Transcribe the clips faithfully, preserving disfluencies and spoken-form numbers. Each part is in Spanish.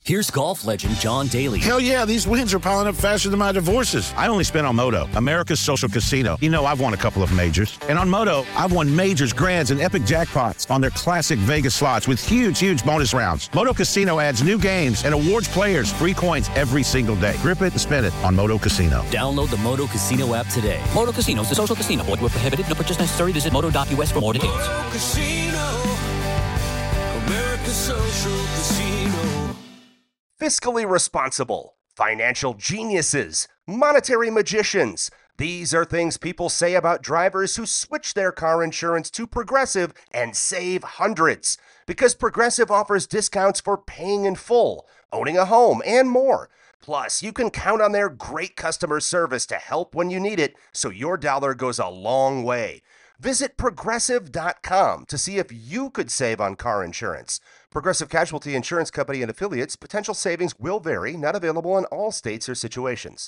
Here's golf legend John Daly. Hell yeah, these wins are piling up faster than my divorces. I only spent on Moto, America's social casino. You know, I've won a couple of majors. And on Moto, I've won majors, grands, and epic jackpots on their classic Vegas slots with huge, huge bonus rounds. Moto Casino adds new games and awards players free coins every single day. Grip it and spin it on Moto Casino. Download the Moto Casino app today. Moto Casino is the social casino. Void where prohibited. No purchase necessary. Visit moto dot u s for more details. Moto Casino, America's social casino. Fiscally responsible, financial geniuses, monetary magicians. These are things people say about drivers who switch their car insurance to Progressive and save hundreds. Because Progressive offers discounts for paying in full, owning a home, and more. Plus, you can count on their great customer service to help when you need it, so your dollar goes a long way. Visit progressive dot com to see if you could save on car insurance. Progressive Casualty Insurance Company and affiliates. Potential savings will vary. Not available in all states or situations.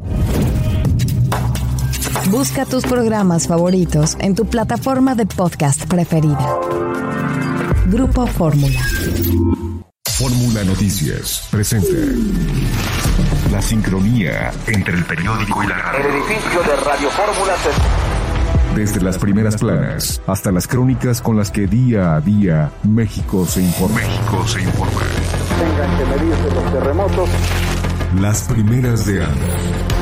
Busca tus programas favoritos en tu plataforma de podcast preferida. Grupo Fórmula. Fórmula Noticias presenta la sincronía entre el periódico y la radio. El edificio de Radio Fórmula se... Desde las primeras planas hasta las crónicas con las que día a día México se informa. México se informa. Tengan que medirse los terremotos. Las primeras de ANDA.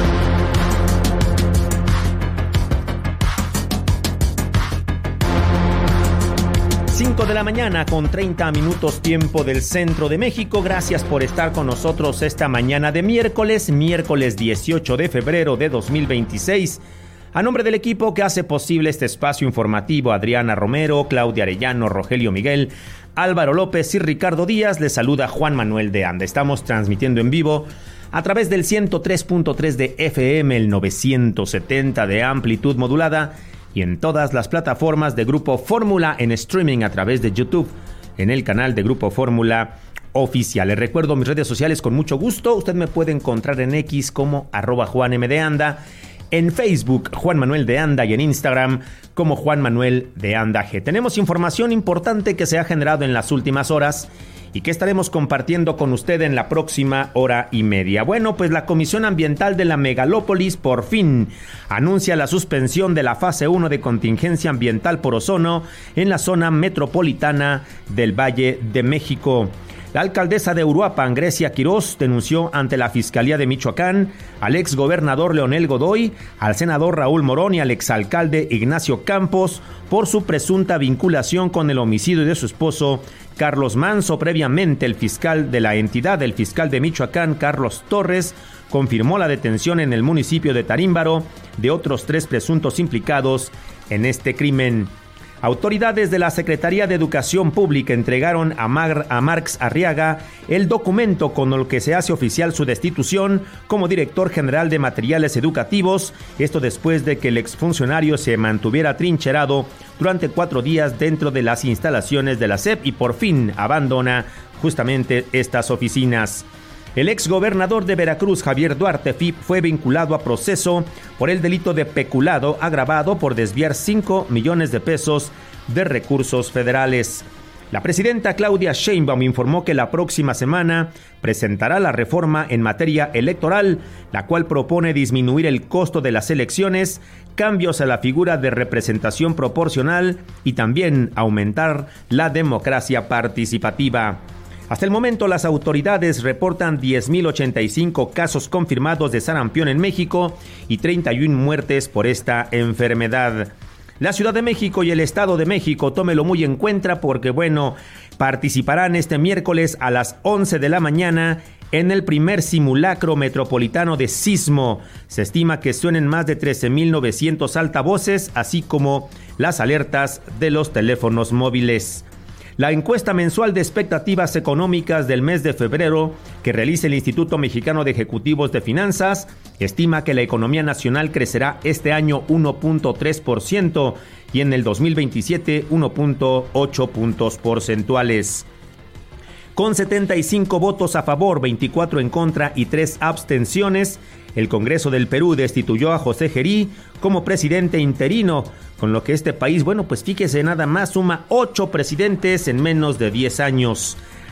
cinco de la mañana con treinta minutos tiempo del centro de México. Gracias por estar con nosotros esta mañana de miércoles, miércoles dieciocho de febrero de dos mil veintiséis. A nombre del equipo que hace posible este espacio informativo, Adriana Romero, Claudia Arellano, Rogelio Miguel, Álvaro López y Ricardo Díaz, les saluda Juan Manuel de Anda. Estamos transmitiendo en vivo a través del ciento tres punto tres de F M, el novecientos setenta de amplitud modulada y en todas las plataformas de Grupo Fórmula en streaming a través de YouTube, en el canal de Grupo Fórmula Oficial. Les recuerdo mis redes sociales con mucho gusto. Usted me puede encontrar en X como arroba Juan M de Anda, en Facebook Juan Manuel de Anda y en Instagram como Juan Manuel de Anda G. Tenemos información importante que se ha generado en las últimas horas y que estaremos compartiendo con usted en la próxima hora y media. Bueno, pues la Comisión Ambiental de la Megalópolis por fin anuncia la suspensión de la fase uno de contingencia ambiental por ozono en la zona metropolitana del Valle de México. La alcaldesa de Uruapan, Grecia Quirós, denunció ante la Fiscalía de Michoacán al exgobernador Leonel Godoy, al senador Raúl Morón y al exalcalde Ignacio Campos por su presunta vinculación con el homicidio de su esposo Carlos Manso. Previamente, el fiscal de la entidad, el fiscal de Michoacán, Carlos Torres, confirmó la detención en el municipio de Tarímbaro de otros tres presuntos implicados en este crimen. Autoridades de la Secretaría de Educación Pública entregaron a, Mar- a Marx Arriaga el documento con el que se hace oficial su destitución como director general de materiales educativos, esto después de que el exfuncionario se mantuviera trincherado durante cuatro días dentro de las instalaciones de la S E P y por fin abandona justamente estas oficinas. El exgobernador de Veracruz, Javier Duarte Fip, fue vinculado a proceso por el delito de peculado agravado por desviar cinco millones de pesos de recursos federales. La presidenta Claudia Sheinbaum informó que la próxima semana presentará la reforma en materia electoral, la cual propone disminuir el costo de las elecciones, cambios a la figura de representación proporcional y también aumentar la democracia participativa. Hasta el momento, las autoridades reportan diez mil ochenta y cinco casos confirmados de sarampión en México y treinta y una muertes por esta enfermedad. La Ciudad de México y el Estado de México, tómelo muy en cuenta porque, bueno, participarán este miércoles a las once de la mañana en el primer simulacro metropolitano de sismo. Se estima que suenen más de trece mil novecientos altavoces, así como las alertas de los teléfonos móviles. La encuesta mensual de expectativas económicas del mes de febrero que realiza el Instituto Mexicano de Ejecutivos de Finanzas estima que la economía nacional crecerá este año uno punto tres por ciento y en el dos mil veintisiete uno punto ocho puntos porcentuales. Con setenta y cinco votos a favor, veinticuatro en contra y tres abstenciones, el Congreso del Perú destituyó a José Gerí como presidente interino, con lo que este país, bueno, pues fíjese nada más, suma ocho presidentes en menos de diez años.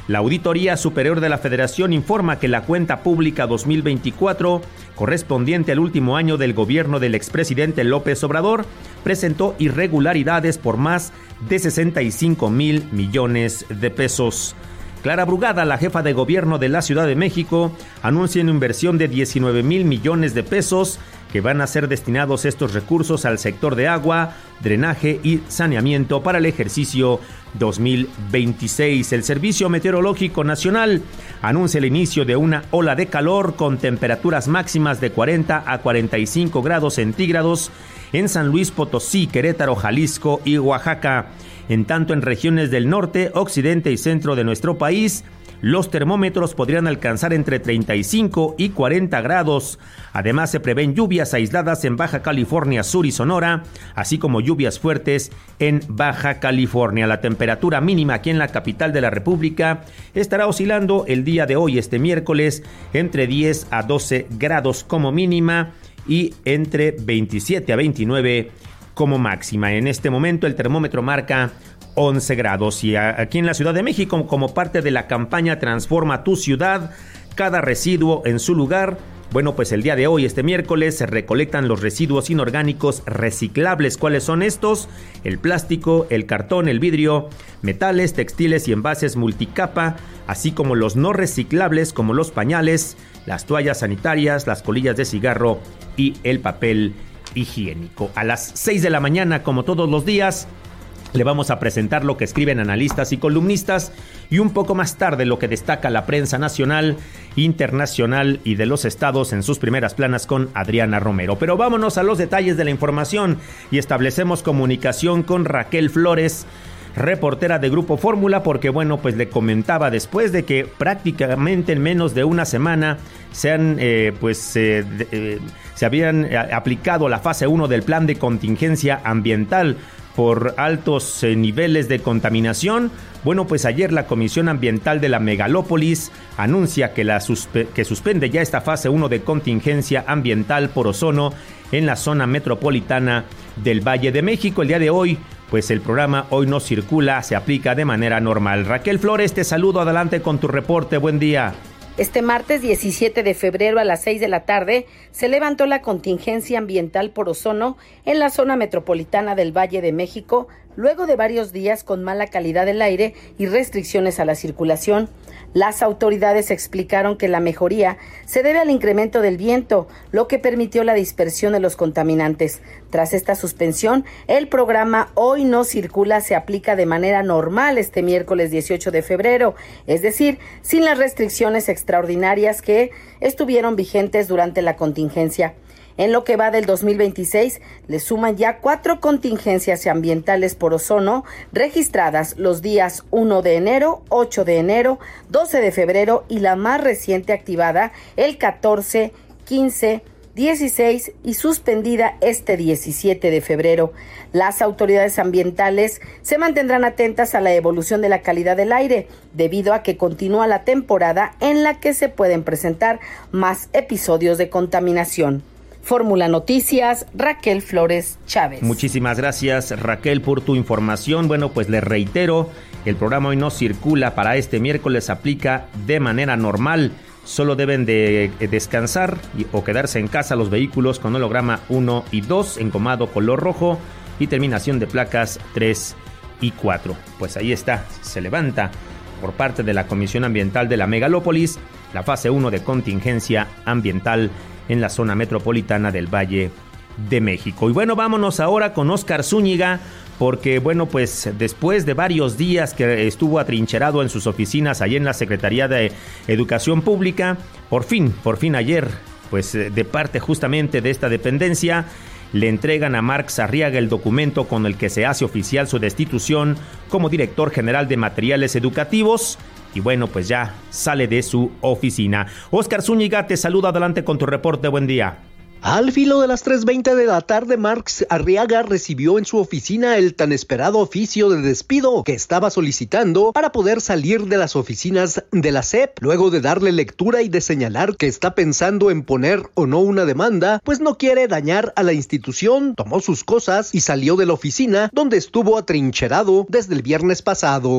La Auditoría Superior de la Federación informa que la cuenta pública dos mil veinticuatro, correspondiente al último año del gobierno del expresidente López Obrador, presentó irregularidades por más de sesenta y cinco mil millones de pesos. Clara Brugada, la jefa de gobierno de la Ciudad de México, anuncia una inversión de diecinueve mil millones de pesos que van a ser destinados estos recursos al sector de agua, drenaje y saneamiento para el ejercicio dos mil veintiséis. El Servicio Meteorológico Nacional anuncia el inicio de una ola de calor con temperaturas máximas de cuarenta a cuarenta y cinco grados centígrados en San Luis Potosí, Querétaro, Jalisco y Oaxaca. En tanto, en regiones del norte, occidente y centro de nuestro país, los termómetros podrían alcanzar entre treinta y cinco y cuarenta grados. Además, se prevén lluvias aisladas en Baja California Sur y Sonora, así como lluvias fuertes en Baja California. La temperatura mínima aquí en la capital de la República estará oscilando el día de hoy, este miércoles, entre diez a doce grados como mínima y entre veintisiete a veintinueve como máxima. En este momento el termómetro marca once grados y aquí en la Ciudad de México, como parte de la campaña Transforma tu Ciudad, cada residuo en su lugar. Bueno, pues el día de hoy, este miércoles, se recolectan los residuos inorgánicos reciclables. ¿Cuáles son estos? El plástico, el cartón, el vidrio, metales, textiles y envases multicapa, así como los no reciclables como los pañales, las toallas sanitarias, las colillas de cigarro y el papel higiénico. A las seis de la mañana, como todos los días, le vamos a presentar lo que escriben analistas y columnistas y un poco más tarde lo que destaca la prensa nacional, internacional y de los estados en sus primeras planas con Adriana Romero. Pero vámonos a los detalles de la información y establecemos comunicación con Raquel Flores, reportera de Grupo Fórmula, porque bueno, pues le comentaba después de que prácticamente en menos de una semana se han, eh, pues, eh, eh, se habían eh, aplicado la fase uno del plan de contingencia ambiental por altos eh, niveles de contaminación. Bueno, pues ayer la Comisión Ambiental de la Megalópolis anuncia que, la suspe- que suspende ya esta fase uno de contingencia ambiental por ozono en la zona metropolitana del Valle de México. El día de hoy, pues el programa Hoy No Circula se aplica de manera normal. Raquel Flores, te saludo, adelante con tu reporte, buen día. Este martes diecisiete de febrero a las seis de la tarde se levantó la contingencia ambiental por ozono en la zona metropolitana del Valle de México, luego de varios días con mala calidad del aire y restricciones a la circulación. Las autoridades explicaron que la mejoría se debe al incremento del viento, lo que permitió la dispersión de los contaminantes. Tras esta suspensión, el programa Hoy No Circula se aplica de manera normal este miércoles dieciocho de febrero, es decir, sin las restricciones extraordinarias que estuvieron vigentes durante la contingencia. En lo que va del dos mil veintiséis, le suman ya cuatro contingencias ambientales por ozono registradas los días uno de enero, ocho de enero, doce de febrero y la más reciente activada el catorce, quince, dieciséis y suspendida este diecisiete de febrero. Las autoridades ambientales se mantendrán atentas a la evolución de la calidad del aire, debido a que continúa la temporada en la que se pueden presentar más episodios de contaminación. Fórmula Noticias, Raquel Flores Chávez. Muchísimas gracias, Raquel, por tu información. Bueno, pues les reitero, el programa Hoy No Circula para este miércoles aplica de manera normal. Solo deben de descansar y, o quedarse en casa los vehículos con holograma uno y dos, encomado color rojo y terminación de placas tres y cuatro. Pues ahí está, se levanta por parte de la Comisión Ambiental de la Megalópolis la fase uno de contingencia ambiental en la zona metropolitana del Valle de México. Y bueno, vámonos ahora con Óscar Zúñiga, porque bueno, pues después de varios días que estuvo atrincherado en sus oficinas allí en la Secretaría de Educación Pública, por fin, por fin ayer, pues de parte justamente de esta dependencia, le entregan a Marx Arriaga el documento con el que se hace oficial su destitución como director general de materiales educativos. Y bueno, pues ya sale de su oficina. Óscar Zúñiga, te saluda, adelante con tu reporte, buen día. Al filo de las tres veinte de la tarde, Marx Arriaga recibió en su oficina el tan esperado oficio de despido que estaba solicitando para poder salir de las oficinas de la S E P. Luego de darle lectura y de señalar que está pensando en poner o no una demanda, pues no quiere dañar a la institución, tomó sus cosas y salió de la oficina donde estuvo atrincherado desde el viernes pasado.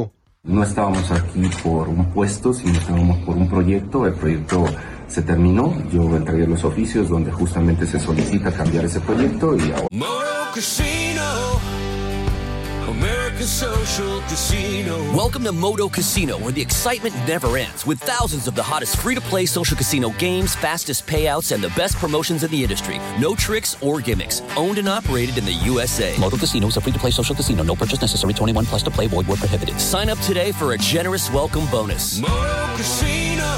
No estábamos aquí por un puesto, sino estábamos por un proyecto. El proyecto se terminó, yo entregué los oficios donde justamente se solicita cambiar ese proyecto y ahora... Moto Casino, America's social casino. Welcome to Moto Casino, where the excitement never ends, with thousands of the hottest free-to-play social casino games, fastest payouts, and the best promotions in the industry. No tricks or gimmicks. Owned and operated in the U S A. Moto Casino is a free-to-play social casino. No purchase necessary. twenty-one plus to play. Void where prohibited. Sign up today for a generous welcome bonus. Moto Casino,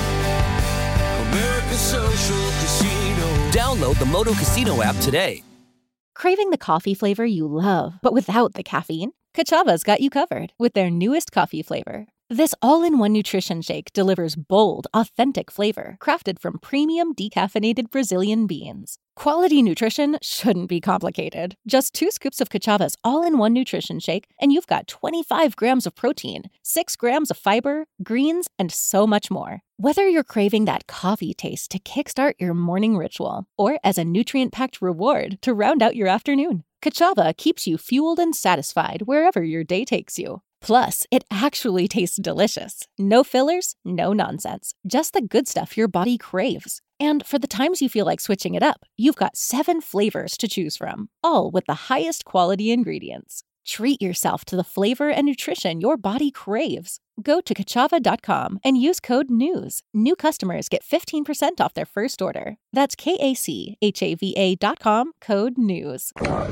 America's social casino. Download the Moto Casino app today. Craving the coffee flavor you love, but without the caffeine? Kachava's got you covered with their newest coffee flavor. This all-in-one nutrition shake delivers bold, authentic flavor crafted from premium decaffeinated Brazilian beans. Quality nutrition shouldn't be complicated. Just two scoops of Kachava's all-in-one nutrition shake, and you've got twenty-five grams of protein, six grams of fiber, greens, and so much more. Whether you're craving that coffee taste to kickstart your morning ritual, or as a nutrient-packed reward to round out your afternoon, Kachava keeps you fueled and satisfied wherever your day takes you. Plus, it actually tastes delicious. No fillers, no nonsense. Just the good stuff your body craves. And for the times you feel like switching it up, you've got seven flavors to choose from, all with the highest quality ingredients. Treat yourself to the flavor and nutrition your body craves. Go to kachava dot com and use code NEWS. New customers get fifteen percent off their first order. That's K A C H A V A dot com, code NEWS.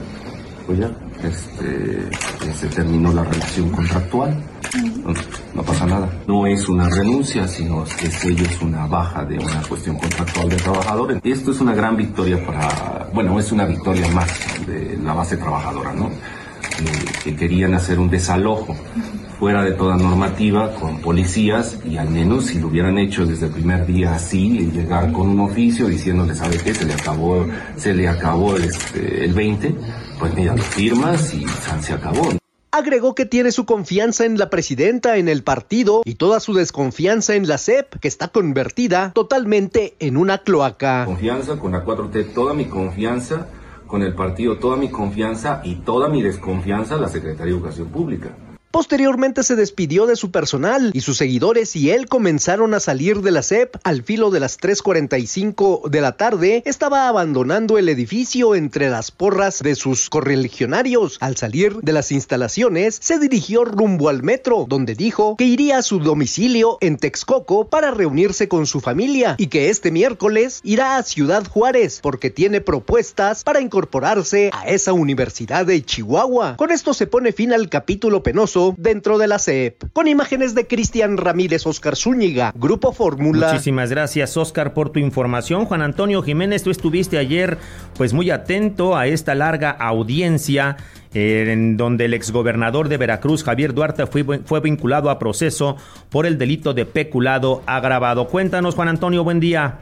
Pues ya, este, se terminó la relación contractual, no, no pasa nada. No es una renuncia, sino que ello es una baja de una cuestión contractual del trabajador. Esto es una gran victoria para, bueno, es una victoria más de la base trabajadora, ¿no? Eh, que querían hacer un desalojo fuera de toda normativa con policías y al menos si lo hubieran hecho desde el primer día así y llegar con un oficio diciéndole, ¿sabe qué? Se le acabó, se le acabó este, el veinte, pues mira, lo firmas y se acabó. Agregó que tiene su confianza en la presidenta, en el partido y toda su desconfianza en la C E P, que está convertida totalmente en una cloaca. Confianza con la cuatro T, toda mi confianza con el partido, toda mi confianza y toda mi desconfianza a la Secretaría de Educación Pública. Posteriormente se despidió de su personal y sus seguidores y él comenzaron a salir de la C E P. Al filo de las tres cuarenta y cinco de la tarde, estaba abandonando el edificio entre las porras de sus correligionarios. Al salir de las instalaciones, se dirigió rumbo al metro, donde dijo que iría a su domicilio en Texcoco para reunirse con su familia y que este miércoles irá a Ciudad Juárez porque tiene propuestas para incorporarse a esa universidad de Chihuahua. Con esto se pone fin al capítulo penoso dentro de la C E P. Con imágenes de Cristian Ramírez, Oscar Zúñiga, Grupo Fórmula. Muchísimas gracias, Oscar, por tu información. Juan Antonio Jiménez, tú estuviste ayer pues muy atento a esta larga audiencia eh, en donde el exgobernador de Veracruz, Javier Duarte, fue, fue vinculado a proceso por el delito de peculado agravado. Cuéntanos, Juan Antonio, buen día.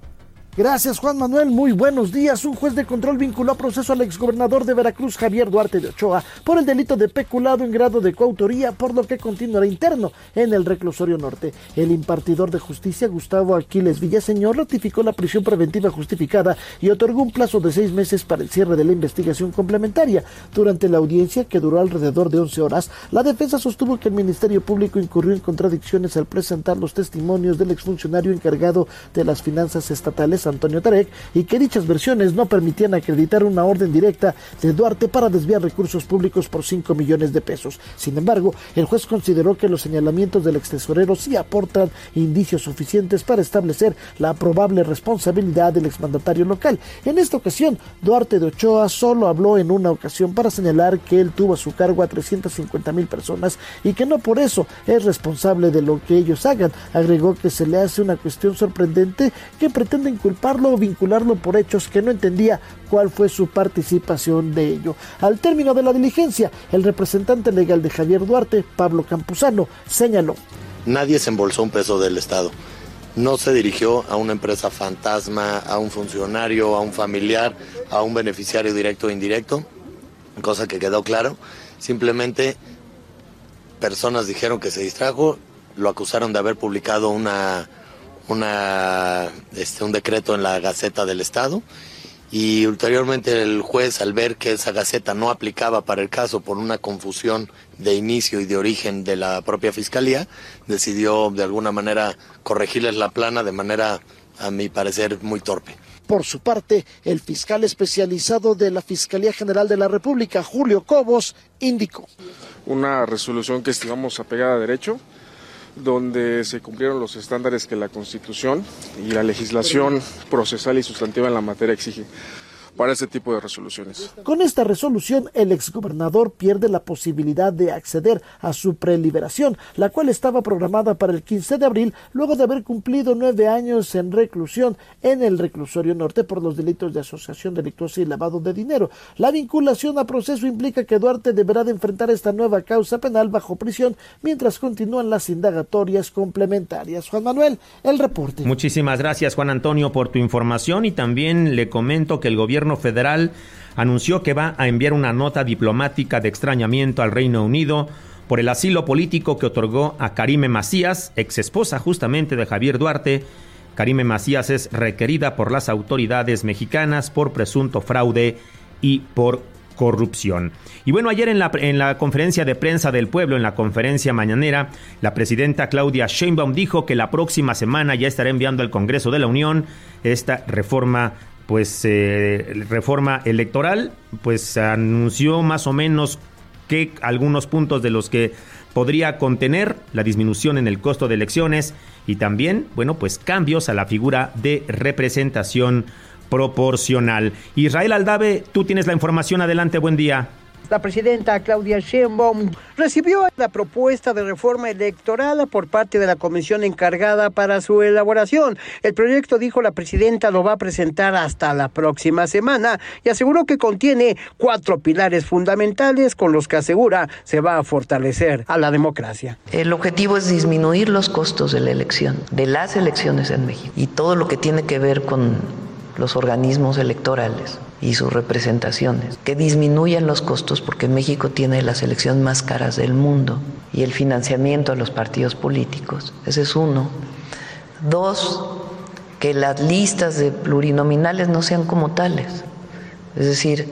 Gracias, Juan Manuel. Muy buenos días. Un juez de control vinculó a proceso al exgobernador de Veracruz, Javier Duarte de Ochoa, por el delito de peculado en grado de coautoría, por lo que continuará interno en el reclusorio norte. El impartidor de justicia, Gustavo Aquiles Villaseñor, ratificó la prisión preventiva justificada y otorgó un plazo de seis meses para el cierre de la investigación complementaria. Durante la audiencia, que duró alrededor de once horas, la defensa sostuvo que el Ministerio Público incurrió en contradicciones al presentar los testimonios del exfuncionario encargado de las finanzas estatales, Antonio Tarek, y que dichas versiones no permitían acreditar una orden directa de Duarte para desviar recursos públicos por cinco millones de pesos. Sin embargo, el juez consideró que los señalamientos del extesorero sí aportan indicios suficientes para establecer la probable responsabilidad del exmandatario local. En esta ocasión, Duarte de Ochoa solo habló en una ocasión para señalar que él tuvo a su cargo a trescientas cincuenta mil personas y que no por eso es responsable de lo que ellos hagan. Agregó que se le hace una cuestión sorprendente que pretenden culparlo o vincularlo por hechos que no entendía cuál fue su participación de ello. Al término de la diligencia, el representante legal de Javier Duarte, Pablo Campuzano, señaló: nadie se embolsó un peso del Estado. No se dirigió a una empresa fantasma, a un funcionario, a un familiar, a un beneficiario directo o indirecto, cosa que quedó claro. Simplemente personas dijeron que se distrajo, lo acusaron de haber publicado una... Una, este, un decreto en la Gaceta del Estado y ulteriormente el juez, al ver que esa gaceta no aplicaba para el caso por una confusión de inicio y de origen de la propia Fiscalía, decidió de alguna manera corregirles la plana de manera, a mi parecer, muy torpe. Por su parte, el fiscal especializado de la Fiscalía General de la República, Julio Cobos, indicó: una resolución que estimamos apegada a derecho, donde se cumplieron los estándares que la Constitución y la legislación procesal y sustantiva en la materia exige para este tipo de resoluciones. Con esta resolución, el exgobernador pierde la posibilidad de acceder a su preliberación, la cual estaba programada para el quince de abril, luego de haber cumplido nueve años en reclusión en el reclusorio norte por los delitos de asociación delictuosa y lavado de dinero. La vinculación a proceso implica que Duarte deberá de enfrentar esta nueva causa penal bajo prisión mientras continúan las indagatorias complementarias. Juan Manuel, el reporte. Muchísimas gracias, Juan Antonio, por tu información, y también le comento que el gobierno federal anunció que va a enviar una nota diplomática de extrañamiento al Reino Unido por el asilo político que otorgó a Karime Macías, ex esposa justamente de Javier Duarte. Karime Macías es requerida por las autoridades mexicanas por presunto fraude y por corrupción. Y bueno, ayer en la, en la conferencia de prensa del pueblo, en la conferencia mañanera, la presidenta Claudia Sheinbaum dijo que la próxima semana ya estará enviando al Congreso de la Unión esta reforma pues eh, reforma electoral. Pues anunció más o menos que algunos puntos de los que podría contener la disminución en el costo de elecciones y también, bueno, pues cambios a la figura de representación proporcional. Israel Aldave, tú tienes la información, adelante, buen día. La presidenta Claudia Sheinbaum recibió la propuesta de reforma electoral por parte de la comisión encargada para su elaboración. El proyecto, dijo la presidenta, lo va a presentar hasta la próxima semana y aseguró que contiene cuatro pilares fundamentales con los que asegura se va a fortalecer a la democracia. El objetivo es disminuir los costos de la elección, de las elecciones en México y todo lo que tiene que ver con los organismos electorales y sus representaciones, que disminuyan los costos porque México tiene las elecciones más caras del mundo y el financiamiento a los partidos políticos. Ese es uno. Dos, que las listas de plurinominales no sean como tales, es decir,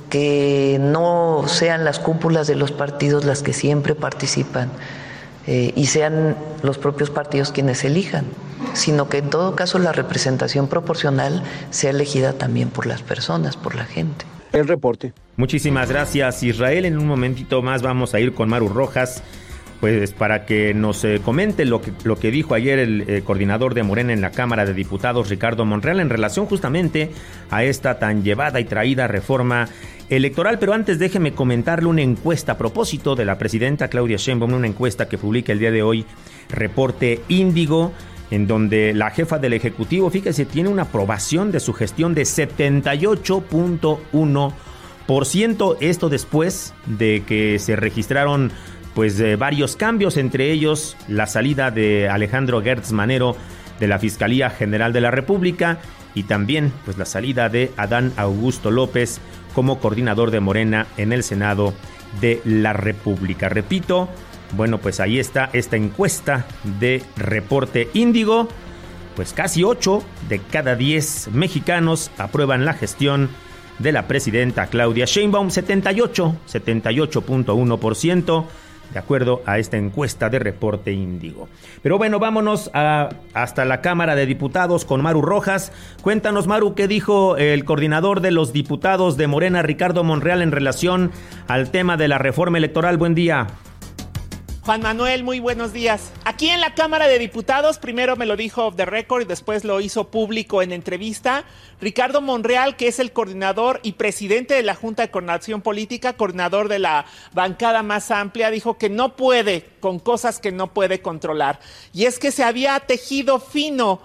que no sean las cúpulas de los partidos las que siempre participan eh, y sean los propios partidos quienes elijan, sino que en todo caso la representación proporcional sea elegida también por las personas, por la gente. El reporte. Muchísimas gracias, Israel. En un momentito más vamos a ir con Maru Rojas, pues para que nos eh, comente lo que, lo que dijo ayer el eh, coordinador de Morena en la Cámara de Diputados, Ricardo Monreal, en relación justamente a esta tan llevada y traída reforma electoral. Pero antes déjeme comentarle una encuesta a propósito de la presidenta Claudia Sheinbaum, una encuesta que publica el día de hoy Reporte Índigo, en donde la jefa del Ejecutivo, fíjese, tiene una aprobación de su gestión de setenta y ocho punto uno por ciento, esto después de que se registraron pues eh, varios cambios, entre ellos la salida de Alejandro Gertz Manero de la Fiscalía General de la República y también pues la salida de Adán Augusto López como coordinador de Morena en el Senado de la República. Repito, bueno, pues ahí está esta encuesta de Reporte Índigo. Pues casi ocho de cada diez mexicanos aprueban la gestión de la presidenta Claudia Sheinbaum, setenta y ocho punto uno por ciento, de acuerdo a esta encuesta de Reporte Índigo. Pero bueno, vámonos a, hasta la Cámara de Diputados con Maru Rojas. Cuéntanos, Maru, ¿qué dijo el coordinador de los diputados de Morena, Ricardo Monreal, en relación al tema de la reforma electoral? Buen día. Juan Manuel, muy buenos días. Aquí en la Cámara de Diputados, primero me lo dijo off the record y después lo hizo público en entrevista, Ricardo Monreal, que es el coordinador y presidente de la Junta de Coordinación Política, coordinador de la bancada más amplia, dijo que no puede con cosas que no puede controlar. Y es que se había tejido fino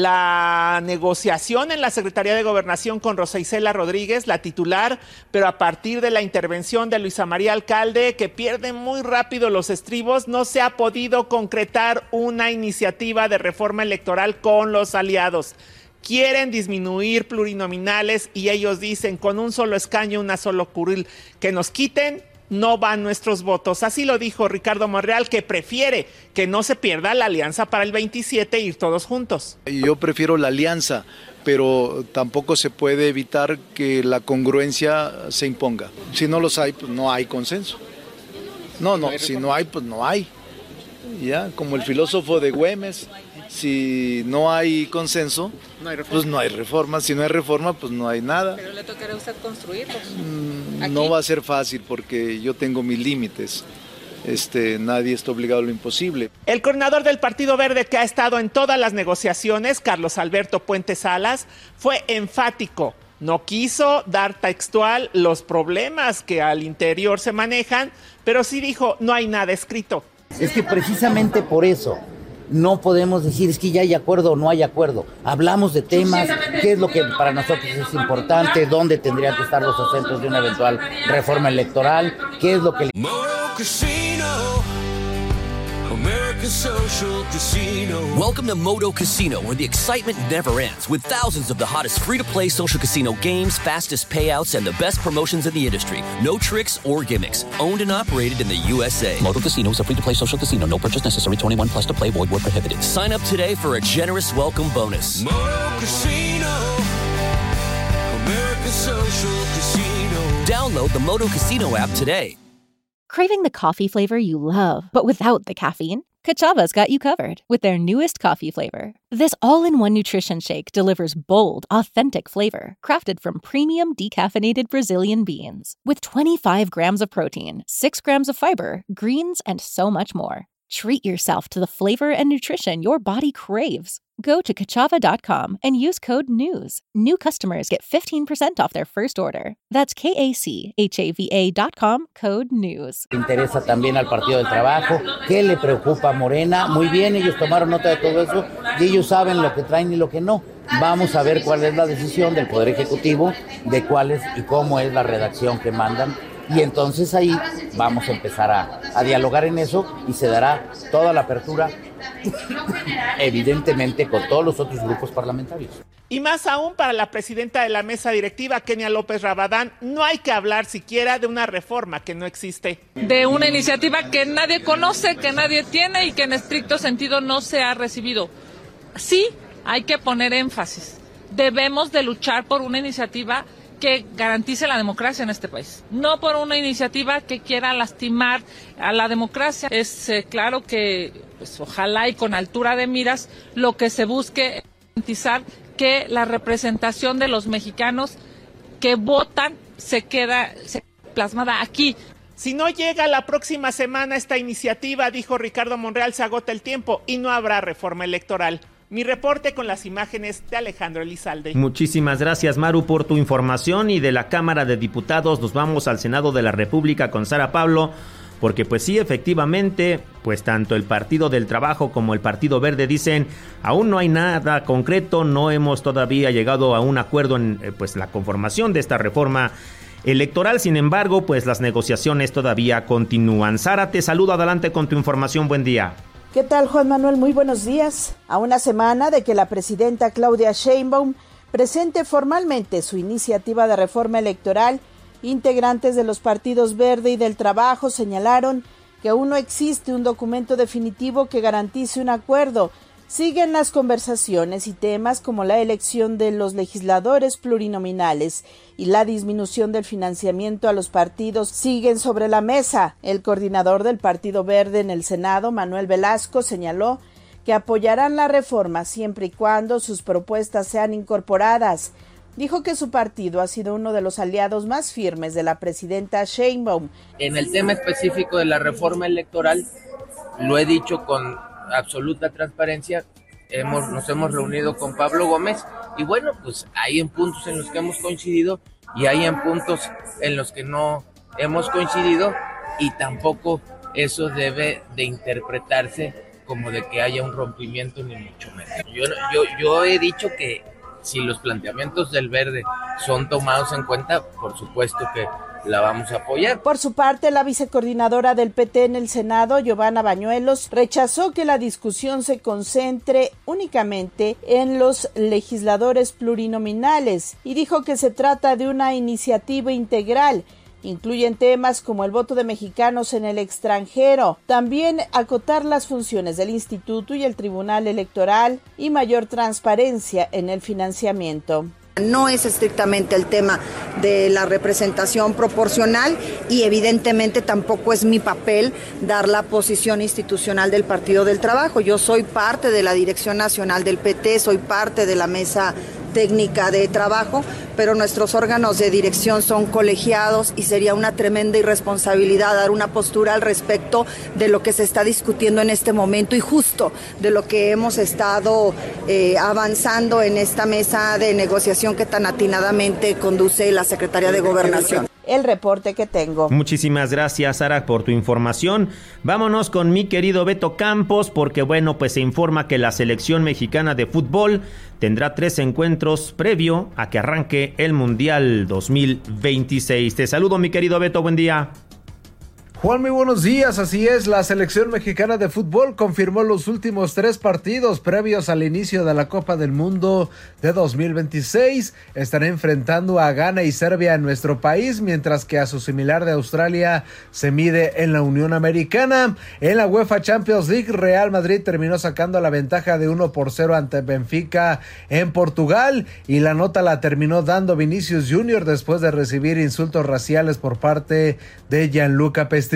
la negociación en la Secretaría de Gobernación con Rosa Isela Rodríguez, la titular, pero a partir de la intervención de Luisa María Alcalde, que pierde muy rápido los estribos, no se ha podido concretar una iniciativa de reforma electoral con los aliados. Quieren disminuir plurinominales y ellos dicen con un solo escaño, una solo curul, que nos quiten no van nuestros votos. Así lo dijo Ricardo Monreal, que prefiere que no se pierda la alianza para el veintisiete e ir todos juntos. Yo prefiero la alianza, pero tampoco se puede evitar que la congruencia se imponga. Si no los hay, pues no hay consenso. No, no, si no hay, pues no hay. Ya, como el filósofo de Güemes, si no hay consenso, no hay pues no hay reforma. Si no hay reforma, pues no hay nada. Pero le tocará a usted construirlos. Mm, no va a ser fácil porque yo tengo mis límites. Este, nadie está obligado a lo imposible. El coordinador del Partido Verde, que ha estado en todas las negociaciones, Carlos Alberto Puente Salas, fue enfático. No quiso dar textual los problemas que al interior se manejan, pero sí dijo, no hay nada escrito. Es que precisamente por eso no podemos decir es que ya hay acuerdo o no hay acuerdo. Hablamos de temas, qué es lo que para nosotros es importante, dónde tendrían que estar los acentos de una eventual reforma electoral, qué es lo que... American Social Casino. Welcome to Moto Casino, where the excitement never ends, with thousands of the hottest free-to-play social casino games, fastest payouts, and the best promotions in the industry. No tricks or gimmicks. Owned and operated in the U S A. Moto Casino is a free-to-play social casino. No purchase necessary. twenty-one plus to play. Void where prohibited. Sign up today for a generous welcome bonus. Moto Casino. American Social Casino. Download the Moto Casino app today. Craving the coffee flavor you love, but without the caffeine? Kachava's got you covered with their newest coffee flavor. This all-in-one nutrition shake delivers bold, authentic flavor, crafted from premium decaffeinated Brazilian beans. With twenty-five grams of protein, six grams of fiber, greens, and so much more. Treat yourself to the flavor and nutrition your body craves. Go to kachava dot com and use code NEWS. New customers get fifteen percent off their first order. That's K A C H A V A dot com, code NEWS. Interesa también al Partido del Trabajo. ¿Qué le preocupa a Morena? Muy bien, ellos tomaron nota de todo eso y ellos saben lo que traen y lo que no. Vamos a ver cuál es la decisión del Poder Ejecutivo, de cuál es y cómo es la redacción que mandan. Y entonces ahí vamos a empezar a, a dialogar en eso y se dará toda la apertura, evidentemente, con todos los otros grupos parlamentarios. Y más aún para la presidenta de la mesa directiva, Kenia López Rabadán, no hay que hablar siquiera de una reforma que no existe. De una iniciativa que nadie conoce, que nadie tiene y que en estricto sentido no se ha recibido. Sí, hay que poner énfasis. Debemos de luchar por una iniciativa que garantice la democracia en este país, no por una iniciativa que quiera lastimar a la democracia. Es eh, claro que, pues, ojalá y con altura de miras, lo que se busque es garantizar que la representación de los mexicanos que votan se queda se plasmada aquí. Si no llega la próxima semana esta iniciativa, dijo Ricardo Monreal, se agota el tiempo y no habrá reforma electoral. Mi reporte con las imágenes de Alejandro Elizalde. Muchísimas gracias, Maru, por tu información. Y de la Cámara de Diputados nos vamos al Senado de la República con Sara Pablo, porque pues sí, efectivamente, pues tanto el Partido del Trabajo como el Partido Verde dicen, aún no hay nada concreto, no hemos todavía llegado a un acuerdo en eh, pues la conformación de esta reforma electoral. Sin embargo, pues las negociaciones todavía continúan. Sara, te saludo, adelante con tu información, buen día. ¿Qué tal, Juan Manuel? Muy buenos días. A una semana de que la presidenta Claudia Sheinbaum presente formalmente su iniciativa de reforma electoral, integrantes de los partidos Verde y del Trabajo señalaron que aún no existe un documento definitivo que garantice un acuerdo. Siguen las conversaciones y temas como la elección de los legisladores plurinominales y la disminución del financiamiento a los partidos siguen sobre la mesa. El coordinador del Partido Verde en el Senado, Manuel Velasco, señaló que apoyarán la reforma siempre y cuando sus propuestas sean incorporadas. Dijo que su partido ha sido uno de los aliados más firmes de la presidenta Sheinbaum. En el tema específico de la reforma electoral, lo he dicho con absoluta transparencia, hemos, nos hemos reunido con Pablo Gómez y bueno, pues hay en puntos en los que hemos coincidido y hay en puntos en los que no hemos coincidido y tampoco eso debe de interpretarse como de que haya un rompimiento ni mucho menos. Yo, yo, yo he dicho que si los planteamientos del Verde son tomados en cuenta, por supuesto que la vamos a apoyar. Por su parte, la vicecoordinadora del P T en el Senado, Giovanna Bañuelos, rechazó que la discusión se concentre únicamente en los legisladores plurinominales y dijo que se trata de una iniciativa integral Incluyen temas como el voto de mexicanos en el extranjero, también acotar las funciones del instituto y el tribunal electoral y mayor transparencia en el financiamiento. No es estrictamente el tema de la representación proporcional y evidentemente tampoco es mi papel dar la posición institucional del Partido del Trabajo. Yo soy parte de la Dirección Nacional del P T, soy parte de la mesa técnica de trabajo, pero nuestros órganos de dirección son colegiados y sería una tremenda irresponsabilidad dar una postura al respecto de lo que se está discutiendo en este momento y justo de lo que hemos estado eh, avanzando en esta mesa de negociación que tan atinadamente conduce la Secretaría de Gobernación. El reporte que tengo. Muchísimas gracias, Sara, por tu información. Vámonos con mi querido Beto Campos, porque bueno, pues se informa que la selección mexicana de fútbol tendrá tres encuentros previo a que arranque el Mundial dos mil veintiséis. Te saludo, mi querido Beto, buen día. Juan, muy buenos días. Así es, la selección mexicana de fútbol confirmó los últimos tres partidos previos al inicio de la Copa del Mundo de dos mil veintiséis. Estará enfrentando a Ghana y Serbia en nuestro país, mientras que a su similar de Australia se mide en la Unión Americana. En la UEFA Champions League, Real Madrid terminó sacando la ventaja de uno por cero ante Benfica en Portugal, y la nota la terminó dando Vinicius Junior después de recibir insultos raciales por parte de Gianluca Pestrini.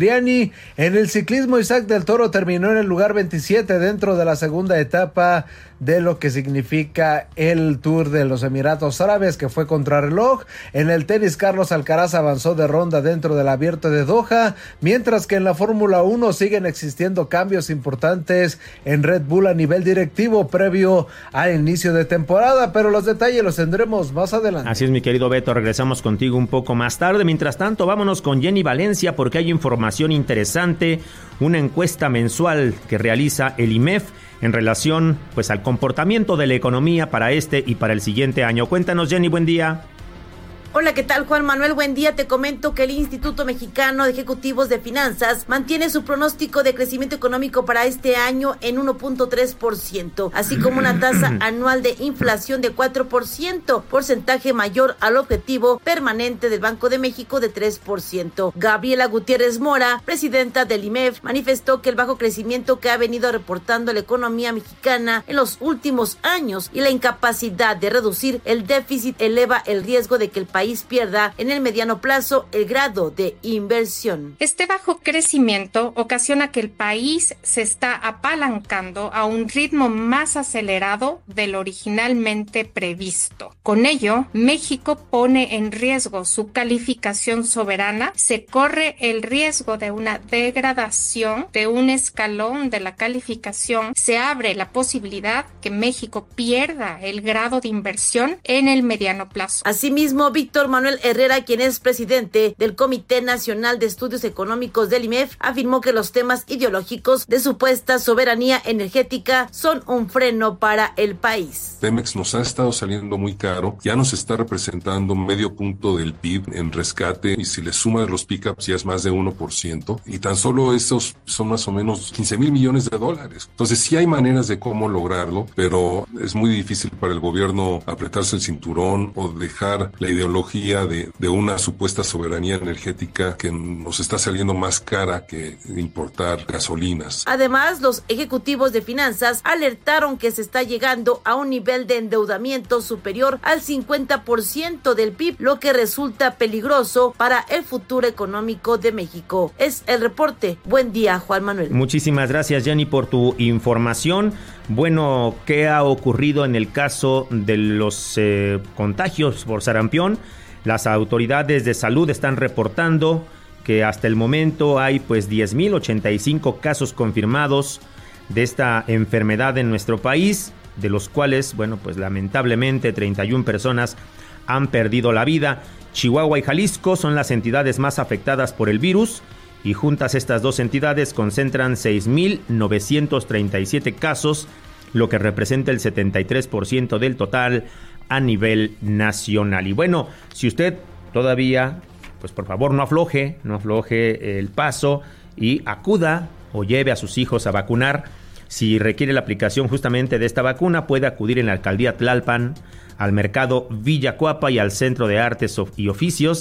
En el ciclismo, Isaac del Toro terminó en el lugar veintisiete dentro de la segunda etapa de lo que significa el Tour de los Emiratos Árabes, que fue contrarreloj. En el tenis, Carlos Alcaraz avanzó de ronda dentro del Abierto de Doha, mientras que en la Fórmula uno siguen existiendo cambios importantes en Red Bull a nivel directivo previo al inicio de temporada, pero los detalles los tendremos más adelante. Así es, mi querido Beto, regresamos contigo un poco más tarde. Mientras tanto, vámonos con Jenny Valencia, porque hay información interesante, una encuesta mensual que realiza el I M E F en relación pues al comportamiento de la economía para este y para el siguiente año. Cuéntanos, Jenny, buen día. Hola, ¿qué tal, Juan Manuel? Buen día. Te comento que el Instituto Mexicano de Ejecutivos de Finanzas mantiene su pronóstico de crecimiento económico para este año en uno punto tres por ciento, así como una tasa anual de inflación de cuatro por ciento, porcentaje mayor al objetivo permanente del Banco de México de tres por ciento. Gabriela Gutiérrez Mora, presidenta del I M E F, manifestó que el bajo crecimiento que ha venido reportando la economía mexicana en los últimos años y la incapacidad de reducir el déficit eleva el riesgo de que el país país pierda en el mediano plazo el grado de inversión. Este bajo crecimiento ocasiona que el país se está apalancando a un ritmo más acelerado del originalmente previsto. Con ello, México pone en riesgo su calificación soberana, se corre el riesgo de una degradación de un escalón de la calificación, se abre la posibilidad que México pierda el grado de inversión en el mediano plazo. Asimismo, Víctor Manuel Herrera, quien es presidente del Comité Nacional de Estudios Económicos del I M E F, afirmó que los temas ideológicos de supuesta soberanía energética son un freno para el país. Pemex nos ha estado saliendo muy caro, ya nos está representando medio punto del P I B en rescate, y si le suma de los pickups ya es más de uno por ciento, y tan solo estos son más o menos quince mil millones de dólares. Entonces sí hay maneras de cómo lograrlo, pero es muy difícil para el gobierno apretarse el cinturón o dejar la ideología De, de una supuesta soberanía energética que nos está saliendo más cara que importar gasolinas. Además, los ejecutivos de finanzas alertaron que se está llegando a un nivel de endeudamiento superior al cincuenta por ciento del P I B, lo que resulta peligroso para el futuro económico de México. Es el reporte. Buen día, Juan Manuel. Muchísimas gracias, Jenny, por tu información. Bueno, ¿qué ha ocurrido en el caso de los eh, contagios por sarampión? Las autoridades de salud están reportando que hasta el momento hay pues diez mil ochenta y cinco casos confirmados de esta enfermedad en nuestro país, de los cuales, bueno, pues lamentablemente treinta y una personas han perdido la vida. Chihuahua y Jalisco son las entidades más afectadas por el virus, y juntas estas dos entidades concentran seis mil novecientos treinta y siete casos, lo que representa el setenta y tres por ciento del total a nivel nacional. Y bueno, si usted todavía, pues por favor no afloje, no afloje el paso y acuda o lleve a sus hijos a vacunar. Si requiere la aplicación justamente de esta vacuna, puede acudir en la Alcaldía Tlalpan, al Mercado Villa Cuapa y al Centro de Artes y Oficios.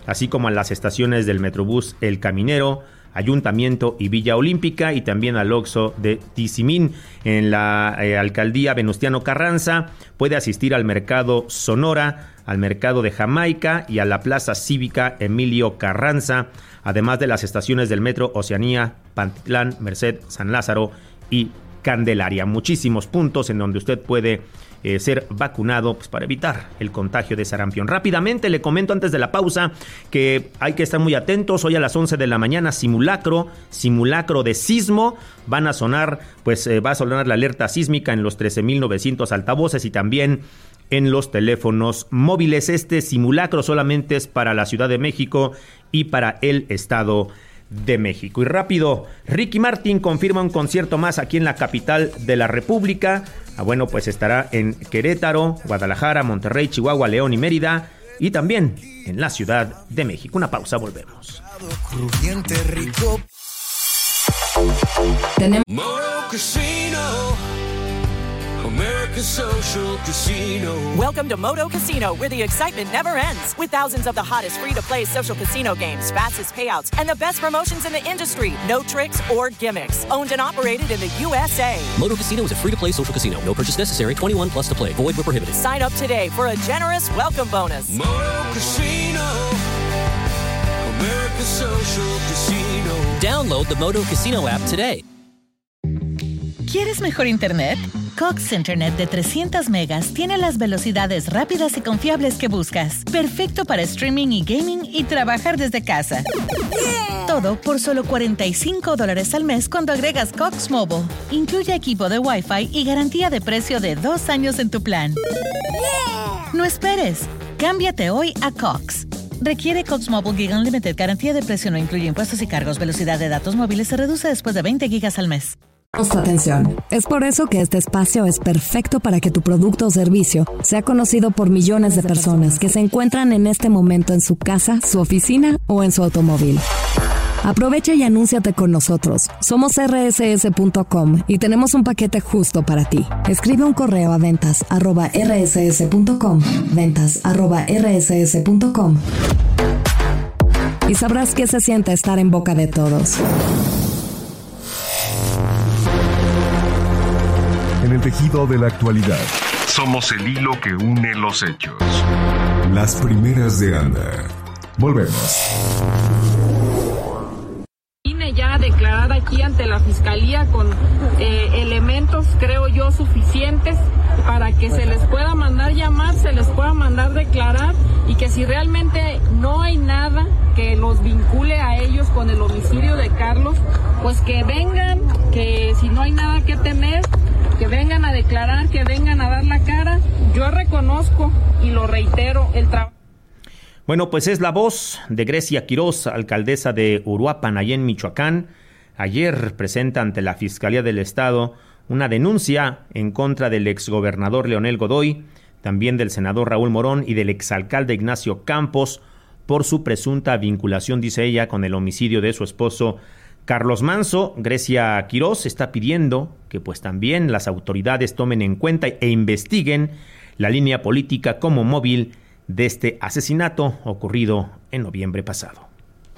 así como a las estaciones del Metrobús El Caminero, Ayuntamiento y Villa Olímpica, y también al Oxxo de Tizimín. En la eh, alcaldía Venustiano Carranza puede asistir al Mercado Sonora, al Mercado de Jamaica y a la Plaza Cívica Emilio Carranza, además de las estaciones del Metro Oceanía, Pantitlán, Merced, San Lázaro y Candelaria. Muchísimos puntos en donde usted puede eh, ser vacunado, pues, para evitar el contagio de sarampión. Rápidamente le comento antes de la pausa que hay que estar muy atentos. Hoy a las once de la mañana, simulacro, simulacro de sismo. Van a sonar, pues eh, va a sonar la alerta sísmica en los trece mil novecientos altavoces y también en los teléfonos móviles. Este simulacro solamente es para la Ciudad de México y para el Estado de México. Y rápido, Ricky Martin confirma un concierto más aquí en la capital de la República. Ah, bueno, pues estará en Querétaro, Guadalajara, Monterrey, Chihuahua, León y Mérida, y también en la Ciudad de México. Una pausa, volvemos. Crujiente, rico. Moto Casino, America's social casino. Welcome to Moto Casino, where the excitement never ends. With thousands of the hottest free-to-play social casino games, fastest payouts, and the best promotions in the industry. No tricks or gimmicks. Owned and operated in the U S A. Moto Casino is a free-to-play social casino. No purchase necessary. twenty-one plus to play. Void where prohibited. Sign up today for a generous welcome bonus. Moto Casino, America's social casino. Download the Moto Casino app today. ¿Quieres mejor internet? Cox Internet de trescientos megas tiene las velocidades rápidas y confiables que buscas. Perfecto para streaming y gaming y trabajar desde casa. Yeah. Todo por solo cuarenta y cinco dólares al mes cuando agregas Cox Mobile. Incluye equipo de Wi-Fi y garantía de precio de dos años en tu plan. Yeah. No esperes. Cámbiate hoy a Cox. Requiere Cox Mobile Gig Unlimited. Garantía de precio no incluye impuestos y cargos. Velocidad de datos móviles se reduce después de veinte gigas al mes. Tu atención. Es por eso que este espacio es perfecto para que tu producto o servicio sea conocido por millones de personas que se encuentran en este momento en su casa, su oficina o en su automóvil. Aprovecha y anúnciate con nosotros. Somos erre ese ese punto com y tenemos un paquete justo para ti. Escribe un correo a ventas arroba erre ese ese punto com, ventas arroba erre ese ese punto com, y sabrás qué se siente estar en boca de todos. En el tejido de la actualidad, somos el hilo que une los hechos. Las primeras de Anda. Volvemos. Vine ya a declarar aquí ante la Fiscalía con eh, elementos, creo yo, suficientes para que se les pueda mandar llamar, se les pueda mandar declarar, y que si realmente no hay nada que los vincule a ellos con el homicidio de Carlos, pues que vengan, que si no hay nada que temer, que vengan a declarar, que vengan a dar la cara. Yo reconozco y lo reitero, el trabajo. Bueno, pues es la voz de Grecia Quirós, alcaldesa de Uruapan, allá en Michoacán. Ayer presenta ante la Fiscalía del Estado una denuncia en contra del exgobernador Leonel Godoy, también del senador Raúl Morón y del exalcalde Ignacio Campos por su presunta vinculación, dice ella, con el homicidio de su esposo Carlos Manso. Grecia Quirós está pidiendo que pues también las autoridades tomen en cuenta e investiguen la línea política como móvil de este asesinato ocurrido en noviembre pasado.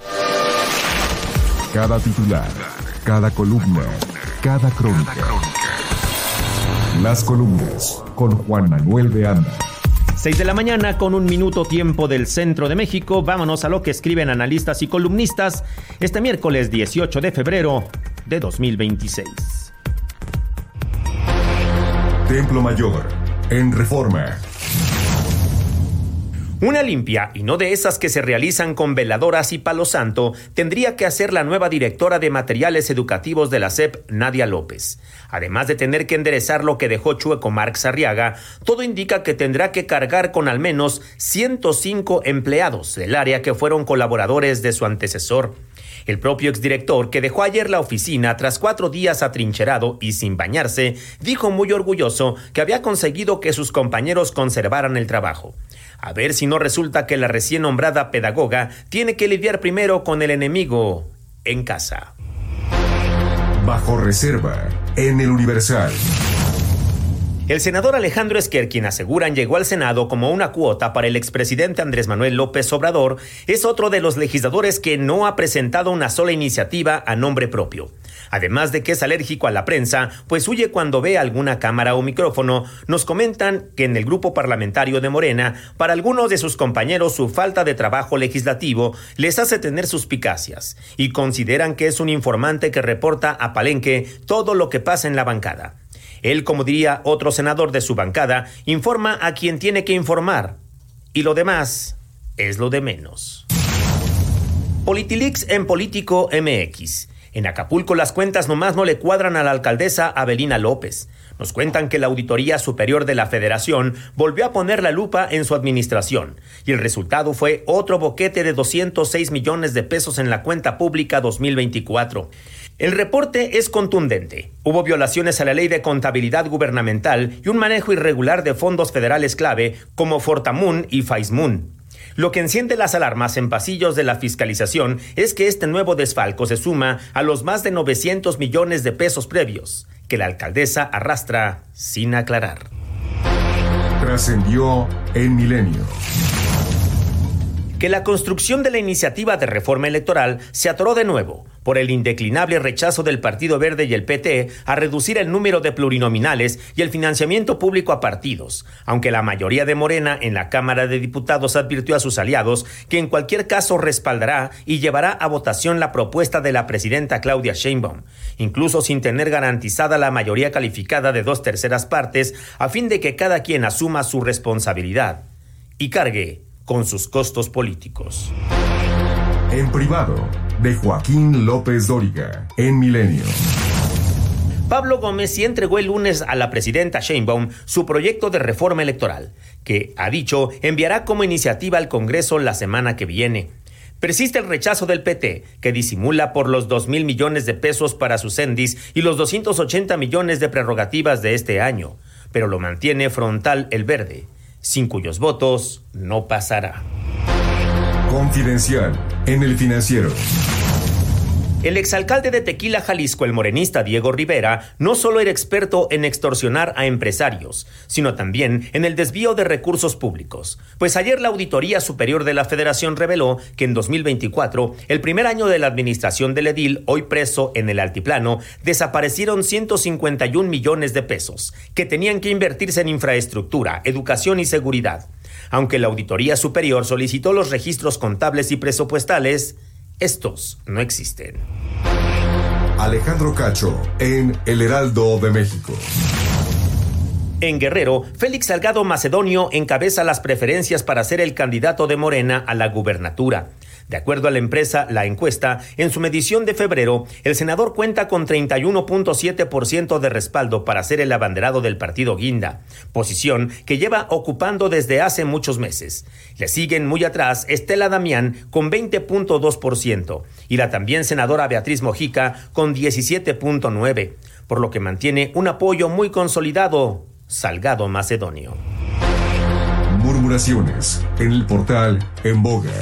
Cada titular, cada columna, cada crónica. Las columnas con Juan Manuel de Anda. seis de la mañana con un minuto tiempo del centro de México. Vámonos a lo que escriben analistas y columnistas este miércoles dieciocho de febrero de dos mil veintiséis. Templo Mayor, en Reforma. Una limpia, y no de esas que se realizan con veladoras y palo santo, tendría que hacer la nueva directora de materiales educativos de la S E P, Nadia López. Además de tener que enderezar lo que dejó chueco Marx Arriaga, todo indica que tendrá que cargar con al menos ciento cinco empleados del área que fueron colaboradores de su antecesor. El propio exdirector, que dejó ayer la oficina tras cuatro días atrincherado y sin bañarse, dijo muy orgulloso que había conseguido que sus compañeros conservaran el trabajo. A ver si no resulta que la recién nombrada pedagoga tiene que lidiar primero con el enemigo en casa. Bajo reserva, en el Universal. El senador Alejandro Esquer, quien aseguran llegó al Senado como una cuota para el expresidente Andrés Manuel López Obrador, es otro de los legisladores que no ha presentado una sola iniciativa a nombre propio. Además de que es alérgico a la prensa, pues huye cuando ve alguna cámara o micrófono, nos comentan que en el grupo parlamentario de Morena, para algunos de sus compañeros su falta de trabajo legislativo les hace tener suspicacias y consideran que es un informante que reporta a Palenque todo lo que pasa en la bancada. Él, como diría otro senador de su bancada, informa a quien tiene que informar y lo demás es lo de menos. Politileaks en Político M X. En Acapulco las cuentas nomás no le cuadran a la alcaldesa Avelina López. Nos cuentan que la Auditoría Superior de la Federación volvió a poner la lupa en su administración y el resultado fue otro boquete de doscientos seis millones de pesos en la cuenta pública dos mil veinticuatro. El reporte es contundente. Hubo violaciones a la ley de contabilidad gubernamental y un manejo irregular de fondos federales clave como Fortamun y Faismun. Lo que enciende las alarmas en pasillos de la fiscalización es que este nuevo desfalco se suma a los más de novecientos millones de pesos previos que la alcaldesa arrastra sin aclarar. Trascendió en Milenio. Que la construcción de la iniciativa de reforma electoral se atoró de nuevo por el indeclinable rechazo del Partido Verde y el P T a reducir el número de plurinominales y el financiamiento público a partidos, aunque la mayoría de Morena en la Cámara de Diputados advirtió a sus aliados que en cualquier caso respaldará y llevará a votación la propuesta de la presidenta Claudia Sheinbaum, incluso sin tener garantizada la mayoría calificada de dos terceras partes, a fin de que cada quien asuma su responsabilidad y cargue con sus costos políticos. En privado, de Joaquín López Dóriga, en Milenio. Pablo Gómez sí entregó el lunes a la presidenta Sheinbaum su proyecto de reforma electoral, que, ha dicho, enviará como iniciativa al Congreso la semana que viene. Persiste el rechazo del P T, que disimula por los dos mil millones de pesos para sus endis y los doscientos ochenta millones de prerrogativas de este año, pero lo mantiene frontal el Verde, sin cuyos votos no pasará. Confidencial en El Financiero. El exalcalde de Tequila, Jalisco, el morenista Diego Rivera, no solo era experto en extorsionar a empresarios, sino también en el desvío de recursos públicos. Pues ayer la Auditoría Superior de la Federación reveló que en dos mil veinticuatro, el primer año de la administración del edil, hoy preso en el Altiplano, desaparecieron ciento cincuenta y un millones de pesos, que tenían que invertirse en infraestructura, educación y seguridad. Aunque la Auditoría Superior solicitó los registros contables y presupuestales, estos no existen. Alejandro Cacho, en El Heraldo de México. En Guerrero, Félix Salgado Macedonio encabeza las preferencias para ser el candidato de Morena a la gubernatura. De acuerdo a la empresa La Encuesta, en su medición de febrero, el senador cuenta con treinta y uno punto siete por ciento de respaldo para ser el abanderado del partido Guinda, posición que lleva ocupando desde hace muchos meses. Le siguen muy atrás Estela Damián con veinte punto dos por ciento y la también senadora Beatriz Mojica con diecisiete punto nueve por ciento, por lo que mantiene un apoyo muy consolidado Salgado Macedonio. Murmuraciones en el portal En Boga.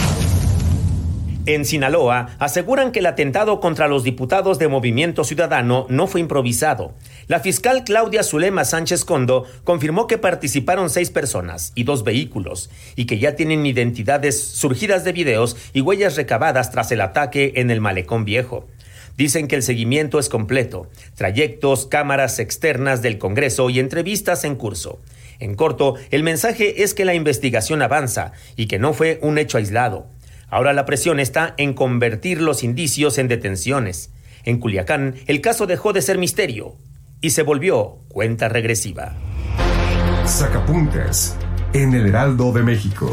En Sinaloa, aseguran que el atentado contra los diputados de Movimiento Ciudadano no fue improvisado. La fiscal Claudia Zulema Sánchez Condo confirmó que participaron seis personas y dos vehículos, y que ya tienen identidades surgidas de videos y huellas recabadas tras el ataque en el Malecón Viejo. Dicen que el seguimiento es completo, trayectos, cámaras externas del Congreso y entrevistas en curso. En corto, el mensaje es que la investigación avanza y que no fue un hecho aislado. Ahora la presión está en convertir los indicios en detenciones. En Culiacán, el caso dejó de ser misterio y se volvió cuenta regresiva. Sacapuntas en El Heraldo de México.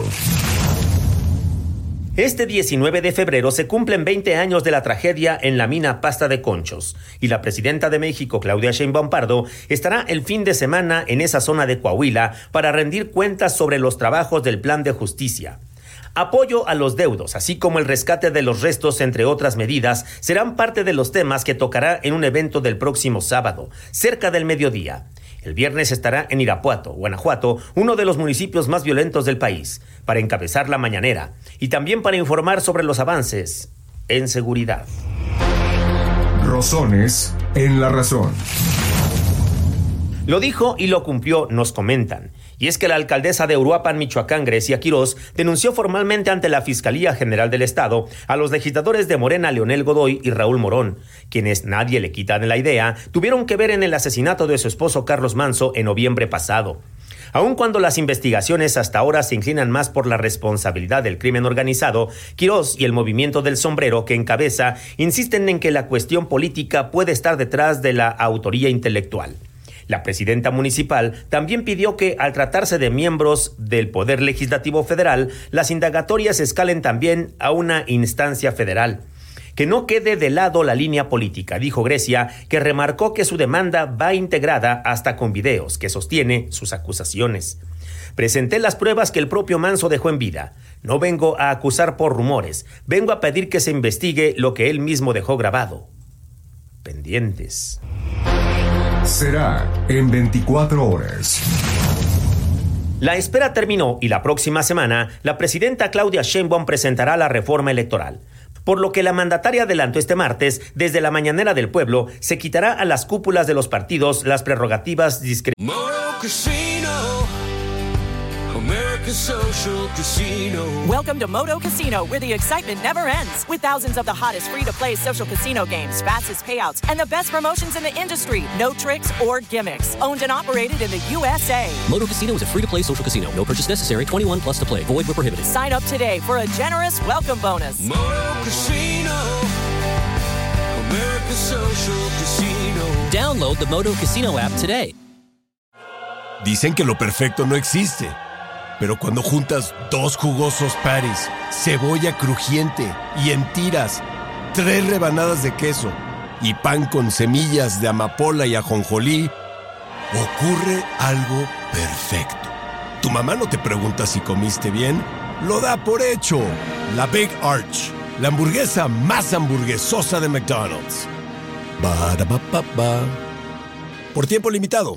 Este diecinueve de febrero se cumplen veinte años de la tragedia en la mina Pasta de Conchos y la presidenta de México, Claudia Sheinbaum Pardo, estará el fin de semana en esa zona de Coahuila para rendir cuentas sobre los trabajos del plan de justicia. Apoyo a los deudos, así como el rescate de los restos, entre otras medidas, serán parte de los temas que tocará en un evento del próximo sábado, cerca del mediodía. El viernes estará en Irapuato, Guanajuato, uno de los municipios más violentos del país, para encabezar la mañanera y también para informar sobre los avances en seguridad. Rosones en la razón. Lo dijo y lo cumplió, nos comentan. Y es que la alcaldesa de Uruapan, Michoacán, Grecia Quirós, denunció formalmente ante la Fiscalía General del Estado a los legisladores de Morena, Leonel Godoy y Raúl Morón, quienes, nadie le quita de la idea, tuvieron que ver en el asesinato de su esposo Carlos Manzo en noviembre pasado. Aun cuando las investigaciones hasta ahora se inclinan más por la responsabilidad del crimen organizado, Quirós y el movimiento del sombrero que encabeza insisten en que la cuestión política puede estar detrás de la autoría intelectual. La presidenta municipal también pidió que, al tratarse de miembros del Poder Legislativo Federal, las indagatorias escalen también a una instancia federal. Que no quede de lado la línea política, dijo Grecia, que remarcó que su demanda va integrada hasta con videos que sostiene sus acusaciones. Presenté las pruebas que el propio Manzo dejó en vida. No vengo a acusar por rumores, vengo a pedir que se investigue lo que él mismo dejó grabado. Pendientes. Será en veinticuatro horas. La espera terminó y la próxima semana la presidenta Claudia Sheinbaum presentará la reforma electoral, por lo que la mandataria adelantó este martes, desde la mañanera del pueblo, se quitará a las cúpulas de los partidos las prerrogativas discrecionales. Social Casino. Welcome to Moto Casino, where the excitement never ends. With thousands of the hottest free-to-play social casino games, fastest payouts, and the best promotions in the industry. No tricks or gimmicks. Owned and operated in the U S A. Moto Casino is a free-to-play social casino. No purchase necessary. twenty-one plus to play. Void where prohibited. Sign up today for a generous welcome bonus. Moto Casino. America's Social Casino. Download the Moto Casino app today. Dicen que lo perfecto no existe. Pero cuando juntas dos jugosos patties, cebolla crujiente y en tiras, tres rebanadas de queso y pan con semillas de amapola y ajonjolí, ocurre algo perfecto. Tu mamá no te pregunta si comiste bien, lo da por hecho. La Big Arch, la hamburguesa más hamburguesosa de McDonald's. Ba-da-ba-ba-ba. Por tiempo limitado.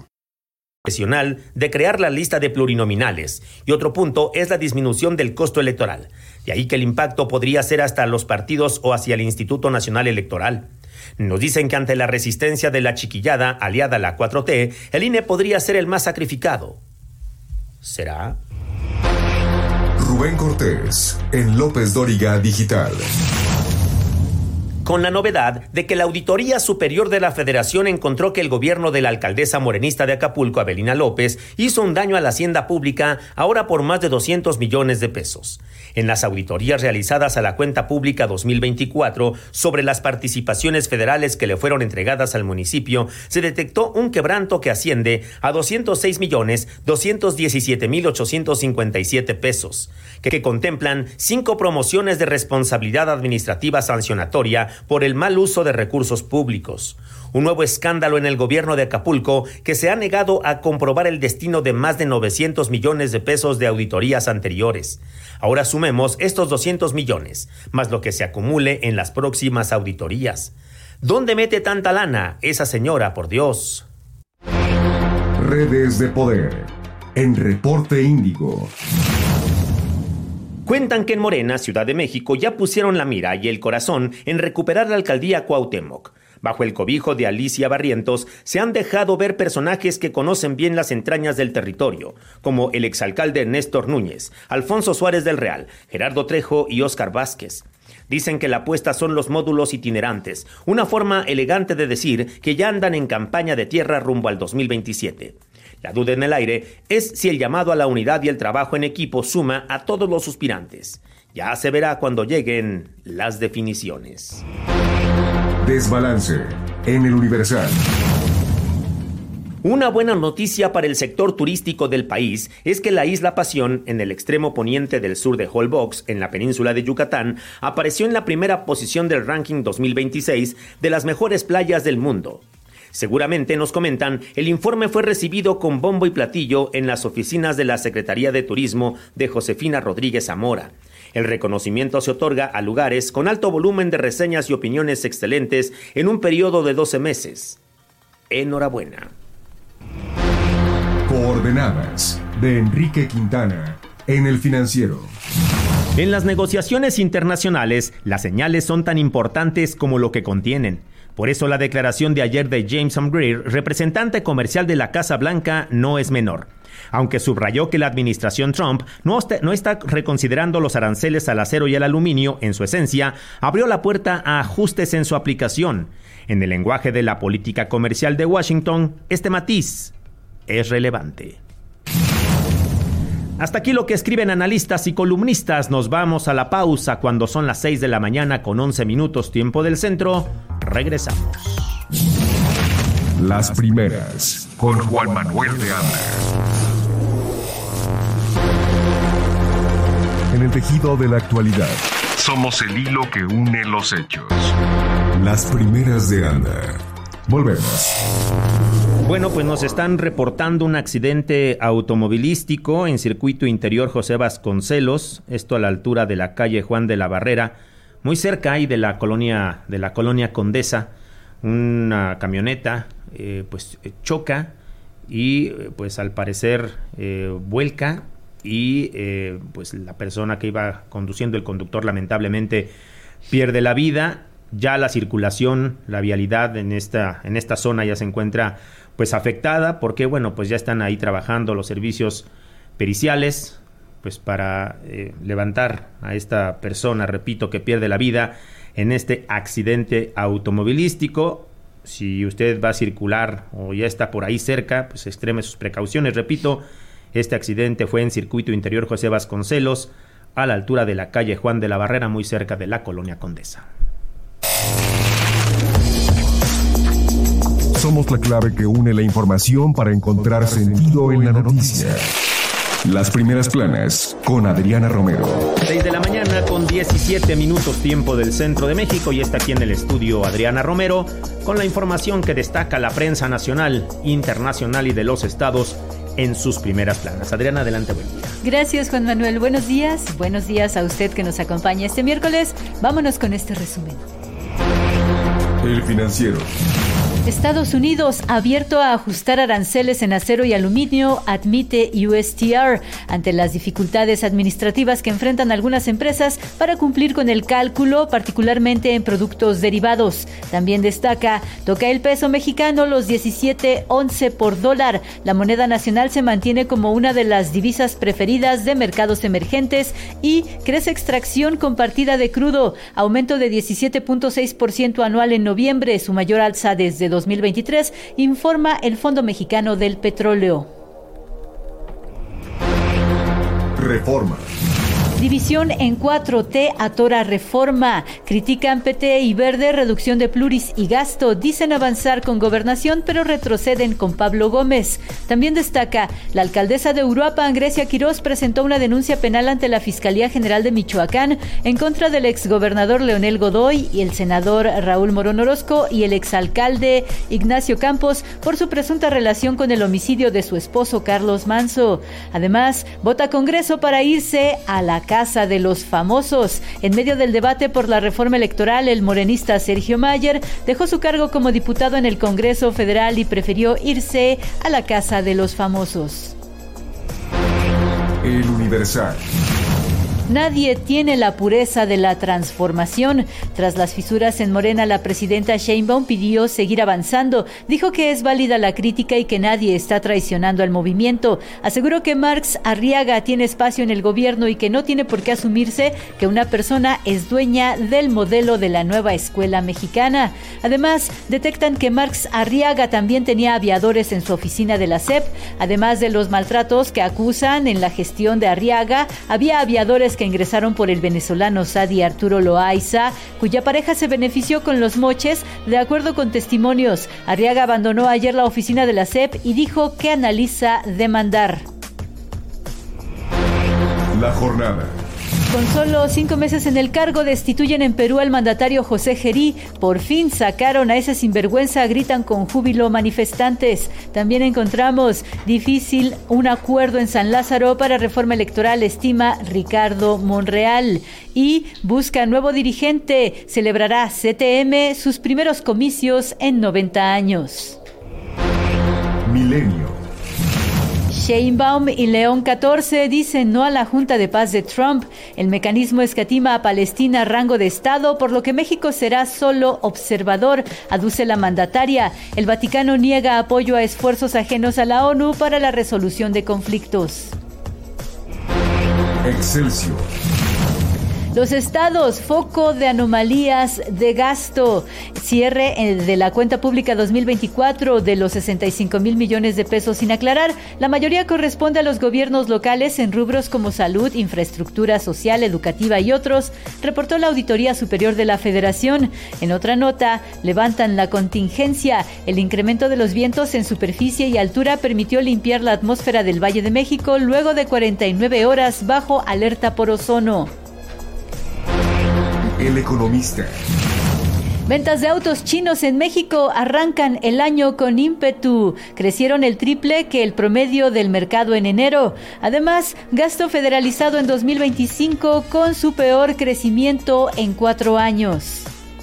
De crear la lista de plurinominales, y otro punto es la disminución del costo electoral. De ahí que el impacto podría ser hasta los partidos o hacia el Instituto Nacional Electoral. Nos dicen que ante la resistencia de la chiquillada aliada a la cuatro T, el I N E podría ser el más sacrificado. ¿Será? Rubén Cortés, en López Dóriga Digital. Con la novedad de que la Auditoría Superior de la Federación encontró que el gobierno de la alcaldesa morenista de Acapulco, Avelina López, hizo un daño a la hacienda pública ahora por más de doscientos millones de pesos. En las auditorías realizadas a la cuenta pública dos mil veinticuatro sobre las participaciones federales que le fueron entregadas al municipio, se detectó un quebranto que asciende a doscientos seis millones doscientos diecisiete mil ochocientos cincuenta y siete pesos, que, que contemplan cinco promociones de responsabilidad administrativa sancionatoria por el mal uso de recursos públicos. Un nuevo escándalo en el gobierno de Acapulco que se ha negado a comprobar el destino de más de novecientos millones de pesos de auditorías anteriores. Ahora sumemos estos doscientos millones, más lo que se acumule en las próximas auditorías. ¿Dónde mete tanta lana esa señora, por Dios? Redes de poder en Reporte Índigo. Cuentan que en Morena, Ciudad de México, ya pusieron la mira y el corazón en recuperar la alcaldía Cuauhtémoc. Bajo el cobijo de Alicia Barrientos, se han dejado ver personajes que conocen bien las entrañas del territorio, como el exalcalde Néstor Núñez, Alfonso Suárez del Real, Gerardo Trejo y Óscar Vázquez. Dicen que la apuesta son los módulos itinerantes, una forma elegante de decir que ya andan en campaña de tierra rumbo al dos mil veintisiete. La duda en el aire es si el llamado a la unidad y el trabajo en equipo suma a todos los suspirantes. Ya se verá cuando lleguen las definiciones. Desbalance en el Universal. Una buena noticia para el sector turístico del país es que la Isla Pasión, en el extremo poniente del sur de Holbox, en la península de Yucatán, apareció en la primera posición del ranking dos mil veintiséis de las mejores playas del mundo. Seguramente, nos comentan, el informe fue recibido con bombo y platillo en las oficinas de la Secretaría de Turismo de Josefina Rodríguez Zamora. El reconocimiento se otorga a lugares con alto volumen de reseñas y opiniones excelentes en un periodo de doce meses. Enhorabuena. Coordenadas de Enrique Quintana en El Financiero. En las negociaciones internacionales, las señales son tan importantes como lo que contienen. Por eso la declaración de ayer de Jameson Greer, representante comercial de la Casa Blanca, no es menor. Aunque subrayó que la administración Trump no está, no está reconsiderando los aranceles al acero y al aluminio, en su esencia, abrió la puerta a ajustes en su aplicación. En el lenguaje de la política comercial de Washington, este matiz es relevante. Hasta aquí lo que escriben analistas y columnistas. Nos vamos a la pausa cuando son las seis de la mañana con once minutos tiempo del centro. Regresamos. Las primeras con Juan Manuel de Anda. En el tejido de la actualidad, somos el hilo que une los hechos. Las primeras de Anda. Volvemos. Bueno, pues nos están reportando un accidente automovilístico en circuito interior José Vasconcelos, esto a la altura de la calle Juan de la Barrera, muy cerca ahí de la colonia de la colonia Condesa. Una camioneta eh, pues choca y pues al parecer eh, vuelca y eh, pues la persona que iba conduciendo, el conductor, lamentablemente pierde la vida. Ya la circulación, la vialidad en esta en esta zona ya se encuentra pues afectada, porque bueno, pues ya están ahí trabajando los servicios periciales pues para eh, levantar a esta persona, repito, que pierde la vida en este accidente automovilístico. Si usted va a circular o ya está por ahí cerca, pues extreme sus precauciones. Repito, este accidente fue en circuito interior José Vasconcelos, a la altura de la calle Juan de la Barrera, muy cerca de la colonia Condesa. Somos la clave que une la información para encontrar sentido en la noticia. Las primeras planas con Adriana Romero. seis de la mañana con diecisiete minutos tiempo del centro de México, y está aquí en el estudio Adriana Romero con la información que destaca la prensa nacional, internacional y de los estados en sus primeras planas. Adriana, adelante, buen día. Gracias, Juan Manuel. Buenos días. Buenos días a usted que nos acompaña este miércoles. Vámonos con este resumen. El Financiero. Estados Unidos abierto a ajustar aranceles en acero y aluminio, admite U S T R, ante las dificultades administrativas que enfrentan algunas empresas para cumplir con el cálculo, particularmente en productos derivados. También destaca, toca el peso mexicano los diecisiete once por dólar. La moneda nacional se mantiene como una de las divisas preferidas de mercados emergentes y crece extracción compartida de crudo, aumento de diecisiete punto seis por ciento anual en noviembre, su mayor alza desde dos mil veintitrés, informa el Fondo Mexicano del Petróleo. Reforma. División en cuatro T atora reforma. Critican P T y Verde reducción de pluris y gasto. Dicen avanzar con gobernación, pero retroceden con Pablo Gómez. También destaca, la alcaldesa de Uruapan, Grecia Quirós, presentó una denuncia penal ante la Fiscalía General de Michoacán en contra del exgobernador Leonel Godoy y el senador Raúl Morón Orozco y el exalcalde Ignacio Campos por su presunta relación con el homicidio de su esposo Carlos Manso. Además, vota Congreso para irse a la Casa de los Famosos. En medio del debate por la reforma electoral, el morenista Sergio Mayer dejó su cargo como diputado en el Congreso Federal y prefirió irse a la Casa de los Famosos. El Universal. Nadie tiene la pureza de la transformación. Tras las fisuras en Morena, la presidenta Sheinbaum pidió seguir avanzando. Dijo que es válida la crítica y que nadie está traicionando al movimiento. Aseguró que Marx Arriaga tiene espacio en el gobierno y que no tiene por qué asumirse que una persona es dueña del modelo de la nueva escuela mexicana. Además, detectan que Marx Arriaga también tenía aviadores en su oficina de la S E P. Además de los maltratos que acusan en la gestión de Arriaga, había aviadores que ingresaron por el venezolano Sadi Arturo Loaiza, cuya pareja se benefició con los moches. De acuerdo con testimonios, Arriaga abandonó ayer la oficina de la S E P y dijo que analiza demandar. La jornada. Con solo cinco meses en el cargo, destituyen en Perú al mandatario José Gerí. Por fin sacaron a ese sinvergüenza, gritan con júbilo manifestantes. También encontramos difícil un acuerdo en San Lázaro para reforma electoral, estima Ricardo Monreal. Y busca nuevo dirigente. Celebrará C T M sus primeros comicios en noventa años. Milenio. Sheinbaum y León catorce dicen no a la Junta de Paz de Trump. El mecanismo escatima a Palestina rango de Estado, por lo que México será solo observador, aduce la mandataria. El Vaticano niega apoyo a esfuerzos ajenos a la ONU para la resolución de conflictos. Excelsior. Los estados, foco de anomalías de gasto. Cierre de la cuenta pública dos mil veinticuatro de los sesenta y cinco mil millones de pesos sin aclarar. La mayoría corresponde a los gobiernos locales en rubros como salud, infraestructura social, educativa y otros, reportó la Auditoría Superior de la Federación. En otra nota, levantan la contingencia. El incremento de los vientos en superficie y altura permitió limpiar la atmósfera del Valle de México luego de cuarenta y nueve horas bajo alerta por ozono. El Economista. Ventas de autos chinos en México arrancan el año con ímpetu. Crecieron el triple que el promedio del mercado en enero. Además, gasto federalizado en dos mil veinticinco con su peor crecimiento en cuatro años.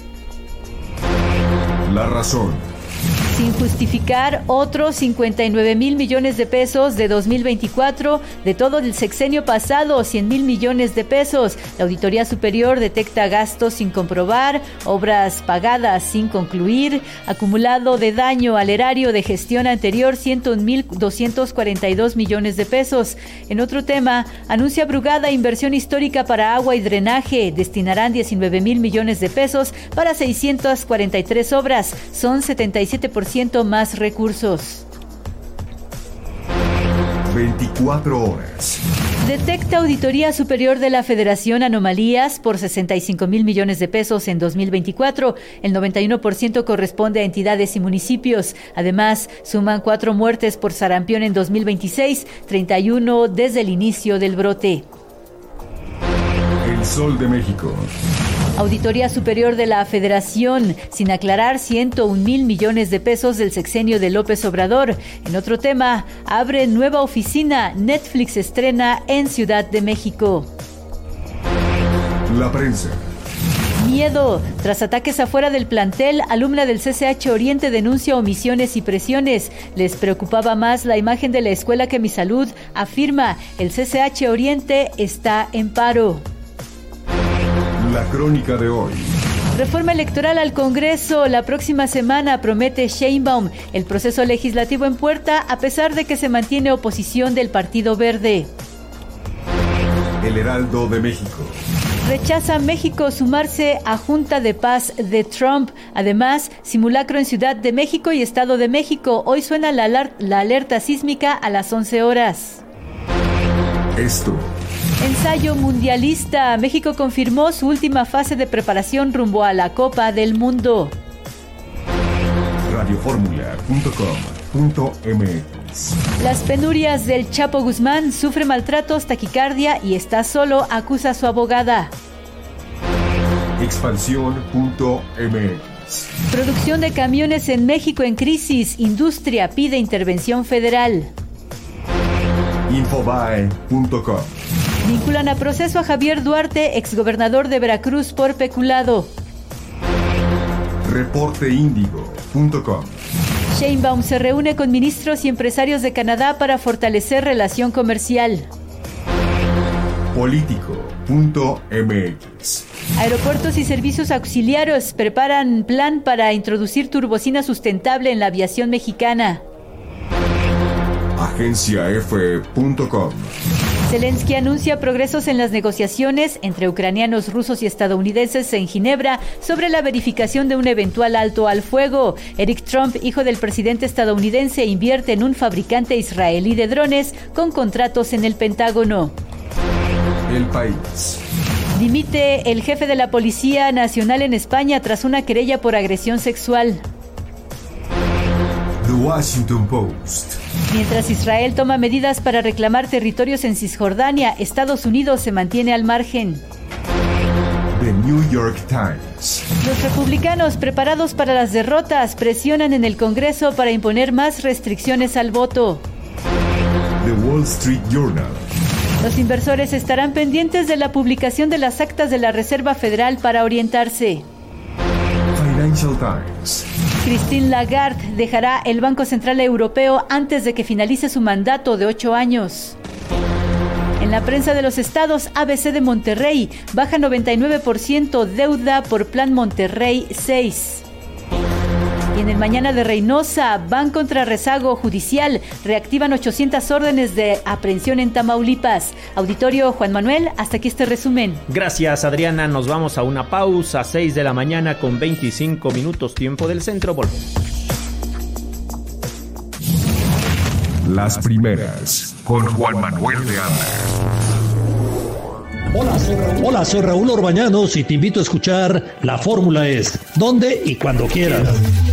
La Razón. Sin justificar otros cincuenta y nueve mil millones de pesos de dos mil veinticuatro, de todo el sexenio pasado, cien mil millones de pesos. La Auditoría Superior detecta gastos sin comprobar, obras pagadas sin concluir, acumulado de daño al erario de gestión anterior, cien mil doscientos cuarenta y dos millones de pesos. En otro tema, anuncia Brugada inversión histórica para agua y drenaje. Destinarán diecinueve mil millones de pesos para seiscientas cuarenta y tres obras. Son setenta y siete por ciento más recursos. veinticuatro horas. Detecta Auditoría Superior de la Federación anomalías por sesenta y cinco mil millones de pesos en dos mil veinticuatro. El noventa y uno por ciento corresponde a entidades y municipios. Además, suman cuatro muertes por sarampión en dos mil veintiséis, treinta y uno desde el inicio del brote. El Sol de México. Auditoría Superior de la Federación, sin aclarar ciento un mil millones de pesos del sexenio de López Obrador. En otro tema, abre nueva oficina. Netflix estrena en Ciudad de México. La Prensa. Miedo. Tras ataques afuera del plantel, alumna del C C H Oriente denuncia omisiones y presiones. Les preocupaba más la imagen de la escuela que mi salud, afirma. El C C H Oriente está en paro. La crónica de hoy. Reforma electoral al Congreso. La próxima semana, promete Sheinbaum. El proceso legislativo en puerta, a pesar de que se mantiene oposición del Partido Verde. El Heraldo de México. Rechaza México sumarse a Junta de Paz de Trump. Además, simulacro en Ciudad de México y Estado de México. Hoy suena la, aler- la alerta sísmica a las once horas. Esto. Ensayo mundialista. México confirmó su última fase de preparación rumbo a la Copa del Mundo. radioformula punto com punto m x. Las penurias del Chapo Guzmán. Sufre maltratos, taquicardia y está solo, acusa a su abogada. expansión punto m x. Producción de camiones en México en crisis. Industria pide intervención federal. infobae punto com. Vinculan a proceso a Javier Duarte, exgobernador de Veracruz, por peculado. reporte índigo punto com. Sheinbaum se reúne con ministros y empresarios de Canadá para fortalecer relación comercial. político punto m x. Aeropuertos y servicios auxiliares preparan plan para introducir turbocina sustentable en la aviación mexicana. agencia efe punto com. Zelensky anuncia progresos en las negociaciones entre ucranianos, rusos y estadounidenses en Ginebra sobre la verificación de un eventual alto al fuego. Eric Trump, hijo del presidente estadounidense, invierte en un fabricante israelí de drones con contratos en el Pentágono. El País. Dimite el jefe de la Policía Nacional en España tras una querella por agresión sexual. The Washington Post. Mientras Israel toma medidas para reclamar territorios en Cisjordania, Estados Unidos se mantiene al margen. The New York Times. Los republicanos, preparados para las derrotas, presionan en el Congreso para imponer más restricciones al voto. The Wall Street Journal. Los inversores estarán pendientes de la publicación de las actas de la Reserva Federal para orientarse. Financial Times. Christine Lagarde dejará el Banco Central Europeo antes de que finalice su mandato de ocho años. En la prensa de los estados, A B C de Monterrey baja noventa y nueve por ciento deuda por Plan Monterrey seis. Y en el Mañana de Reynosa, van contra rezago judicial, reactivan ochocientas órdenes de aprehensión en Tamaulipas. Auditorio Juan Manuel, hasta aquí este resumen. Gracias, Adriana. Nos vamos a una pausa, seis de la mañana con veinticinco minutos, tiempo del centro. Volvemos. Las primeras, con Juan Manuel de Anda. Hola soy, Raúl. Hola, soy Raúl Orbañanos y te invito a escuchar La Fórmula Es, donde y cuando quieras.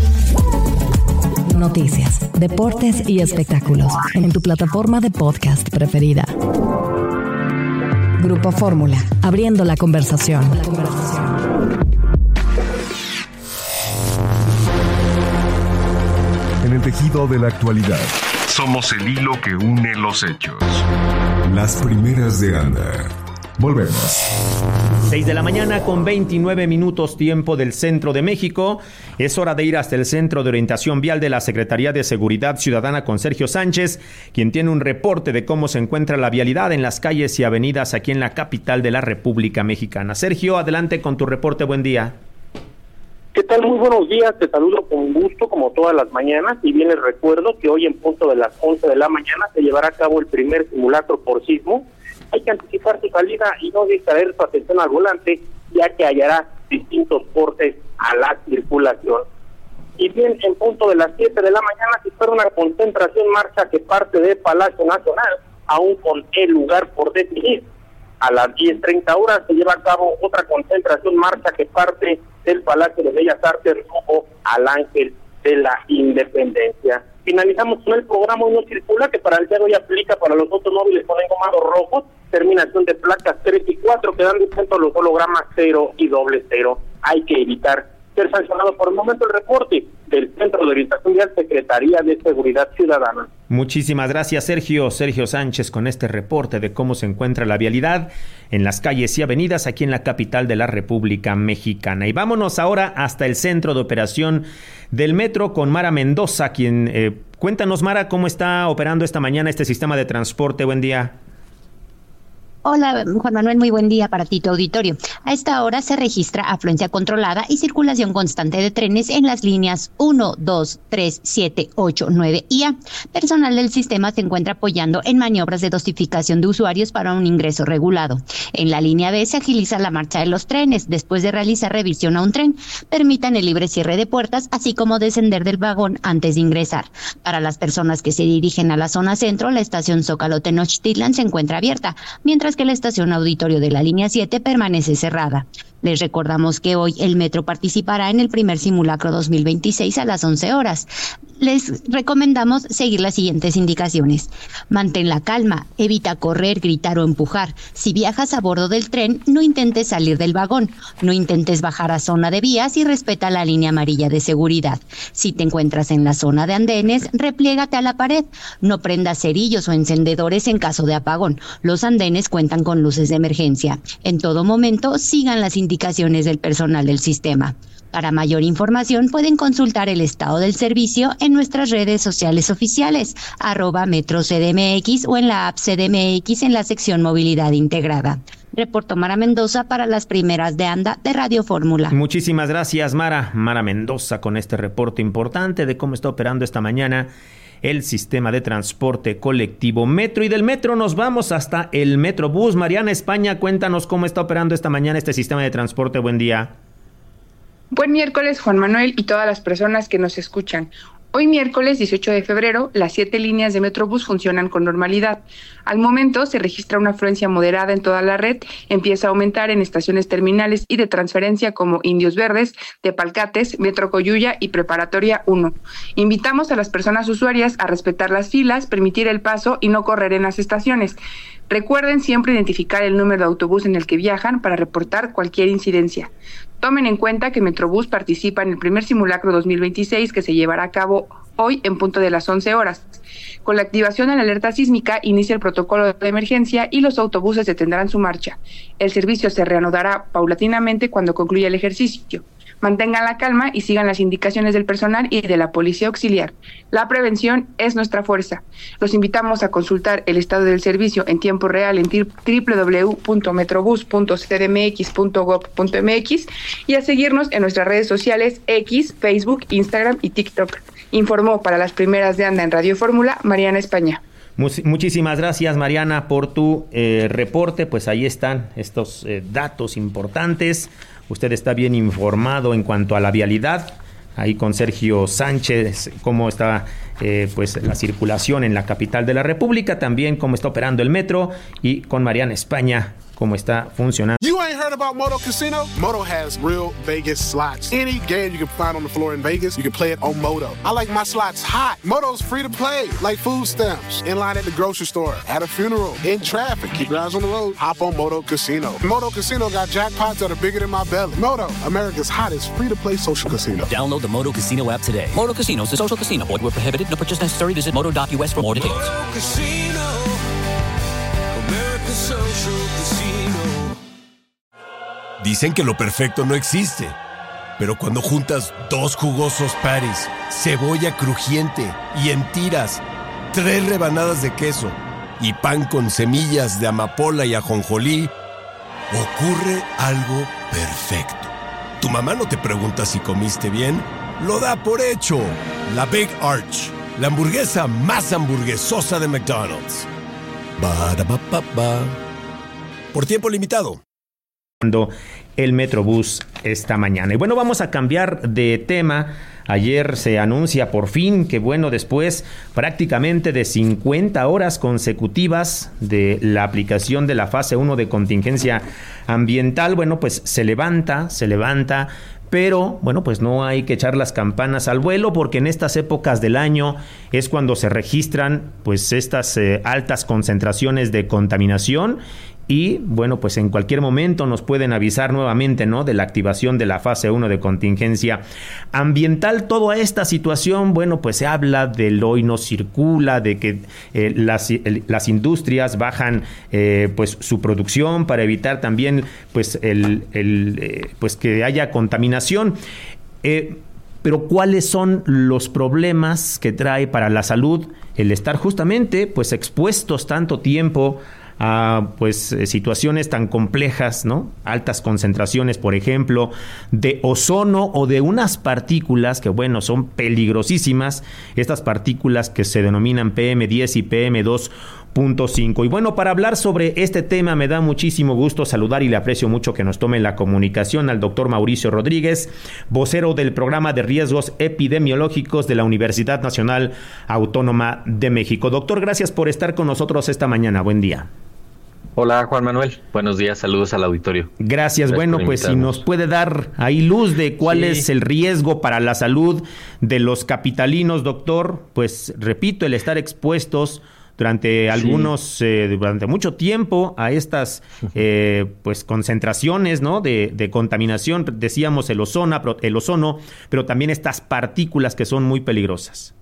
Noticias, deportes y espectáculos en tu plataforma de podcast preferida. Grupo Fórmula, abriendo la conversación. La conversación. En el tejido de la actualidad, somos el hilo que une los hechos. Las primeras de Anda. Volvemos. seis de la mañana con veintinueve minutos, tiempo del centro de México. Es hora de ir hasta el Centro de Orientación Vial de la Secretaría de Seguridad Ciudadana con Sergio Sánchez, quien tiene un reporte de cómo se encuentra la vialidad en las calles y avenidas aquí en la capital de la República Mexicana. Sergio, adelante con tu reporte. Buen día. ¿Qué tal? Muy buenos días, te saludo con gusto como todas las mañanas y bien les recuerdo que hoy en punto de las once de la mañana se llevará a cabo el primer simulacro por sismo. Hay que anticipar su salida y no distraer su atención al volante, ya que hallará distintos cortes a la circulación. Y bien, en punto de las siete de la mañana se espera una concentración marcha que parte de Palacio Nacional, aún con el lugar por definir. A las diez treinta horas se lleva a cabo otra concentración marcha que parte del Palacio de Bellas Artes rumbo al Ángel de la Independencia. Finalizamos con el programa Uno Circula, que para el día de hoy aplica para los automóviles con engomados rojos, terminación de placas tres y cuatro, quedando exentos los hologramas cero y doble cero. Hay que evitar ser sancionado. Por el momento el reporte del Centro de Orientación Vial, Secretaría de Seguridad Ciudadana. Muchísimas gracias, Sergio. Sergio Sánchez con este reporte de cómo se encuentra la vialidad en las calles y avenidas aquí en la capital de la República Mexicana. Y vámonos ahora hasta el centro de operación del metro con Mara Mendoza, quien eh, cuéntanos, Mara, cómo está operando esta mañana este sistema de transporte. Buen día. Hola, Juan Manuel, muy buen día para ti, tu auditorio. A esta hora se registra afluencia controlada y circulación constante de trenes en las líneas uno, dos, tres, siete, ocho, nueve y A. Personal del sistema se encuentra apoyando en maniobras de dosificación de usuarios para un ingreso regulado. En la línea B se agiliza la marcha de los trenes. Después de realizar revisión a un tren, permitan el libre cierre de puertas, así como descender del vagón antes de ingresar. Para las personas que se dirigen a la zona centro, la estación Zócalo Tenochtitlan se encuentra abierta, mientras que la estación Auditorio de la línea siete permanece cerrada. Les recordamos que hoy el metro participará en el primer simulacro dos mil veintiséis a las once horas. Les recomendamos seguir las siguientes indicaciones. Mantén la calma, evita correr, gritar o empujar. Si viajas a bordo del tren, no intentes salir del vagón, no intentes bajar a zona de vías y respeta la línea amarilla de seguridad. Si te encuentras en la zona de andenes, repliégate a la pared. No prendas cerillos o encendedores en caso de apagón. Los andenes cuentan con luces de emergencia. En todo momento, sigan las indicaciones del personal del sistema. Para mayor información pueden consultar el estado del servicio en nuestras redes sociales oficiales, arroba Metro C D M X o en la app C D M X en la sección Movilidad Integrada. Reportó Mara Mendoza para las primeras de Anda de Radio Fórmula. Muchísimas gracias, Mara. Mara Mendoza con este reporte importante de cómo está operando esta mañana el sistema de transporte colectivo Metro. Y del Metro nos vamos hasta el Metrobús. Mariana España, cuéntanos cómo está operando esta mañana este sistema de transporte. Buen día. Buen miércoles, Juan Manuel y todas las personas que nos escuchan. Hoy miércoles dieciocho de febrero, las siete líneas de Metrobús funcionan con normalidad. Al momento se registra una afluencia moderada en toda la red, empieza a aumentar en estaciones terminales y de transferencia como Indios Verdes, Tepalcates, Metro Coyuya y Preparatoria uno. Invitamos a las personas usuarias a respetar las filas, permitir el paso y no correr en las estaciones. Recuerden siempre identificar el número de autobús en el que viajan para reportar cualquier incidencia. Tomen en cuenta que Metrobús participa en el primer simulacro dos mil veintiséis que se llevará a cabo hoy en punto de las once horas. Con la activación de la alerta sísmica inicia el protocolo de emergencia y los autobuses detendrán su marcha. El servicio se reanudará paulatinamente cuando concluya el ejercicio. Mantengan la calma y sigan las indicaciones del personal y de la policía auxiliar. La prevención es nuestra fuerza. Los invitamos a consultar el estado del servicio en tiempo real en doble u doble u doble u punto metrobús punto c d m x punto gob punto m x y a seguirnos en nuestras redes sociales X, Facebook, Instagram y TikTok. Informó para las primeras de Anda en Radio Fórmula, Mariana España. Muchísimas gracias, Mariana, por tu eh, reporte. Pues ahí están estos eh, datos importantes. Usted está bien informado en cuanto a la vialidad. Ahí con Sergio Sánchez, cómo está eh, pues la circulación en la capital de la República, también cómo está operando el metro, y con Mariana España, cómo está funcionando. You ain't heard about Moto Casino? Moto has real Vegas slots. Any game you can find on the floor in Vegas, you can play it on Moto. I like my slots hot. Moto's free to play, like food stamps. In line at the grocery store, at a funeral, in traffic. Keep your eyes on the road. Hop on Moto Casino. Moto Casino got jackpots that are bigger than my belly. Moto, America's hottest free-to-play social casino. Download the Moto Casino app today. Moto Casino is a social casino. Void where prohibited. No purchase necessary. Visit moto dot u s for more details. Moto Casino, America's social casino. Dicen que lo perfecto no existe, pero cuando juntas dos jugosos pares, cebolla crujiente y en tiras, tres rebanadas de queso y pan con semillas de amapola y ajonjolí, ocurre algo perfecto. Tu mamá no te pregunta si comiste bien, lo da por hecho. La Big Arch, la hamburguesa más hamburguesosa de McDonald's. Ba-da-ba-ba-ba. Por tiempo limitado. El Metrobús esta mañana. Y bueno, vamos a cambiar de tema. Ayer se anuncia por fin que, bueno, después prácticamente de cincuenta horas consecutivas de la aplicación de la fase uno de contingencia ambiental, bueno, pues se levanta, se levanta, pero bueno, pues no hay que echar las campanas al vuelo, porque en estas épocas del año es cuando se registran pues estas eh, altas concentraciones de contaminación. Y bueno, pues en cualquier momento nos pueden avisar nuevamente, ¿no?, de la activación de la fase uno de contingencia ambiental. Toda esta situación, bueno, pues se habla del hoy no circula, de que eh, las, el, las industrias bajan eh, pues su producción para evitar también pues el, el eh, pues que haya contaminación. Eh, pero ¿cuáles son los problemas que trae para la salud el estar justamente pues expuestos tanto tiempo a pues situaciones tan complejas, ¿no? Altas concentraciones, por ejemplo, de ozono o de unas partículas que, bueno, son peligrosísimas, estas partículas que se denominan P M diez y P M dos punto cinco. Y bueno, para hablar sobre este tema me da muchísimo gusto saludar y le aprecio mucho que nos tome la comunicación al doctor Mauricio Rodríguez, vocero del Programa de Riesgos Epidemiológicos de la Universidad Nacional Autónoma de México. Doctor, gracias por estar con nosotros esta mañana. Buen día. Hola, Juan Manuel. Buenos días, saludos al auditorio. Gracias. Gracias bueno, pues si nos puede dar ahí luz de cuál sí. es el riesgo para la salud de los capitalinos, doctor. Pues repito, el estar expuestos durante algunos, sí. eh, durante mucho tiempo a estas eh, pues concentraciones, ¿no?, de, de contaminación. Decíamos el ozono, el ozono, pero también estas partículas que son muy peligrosas.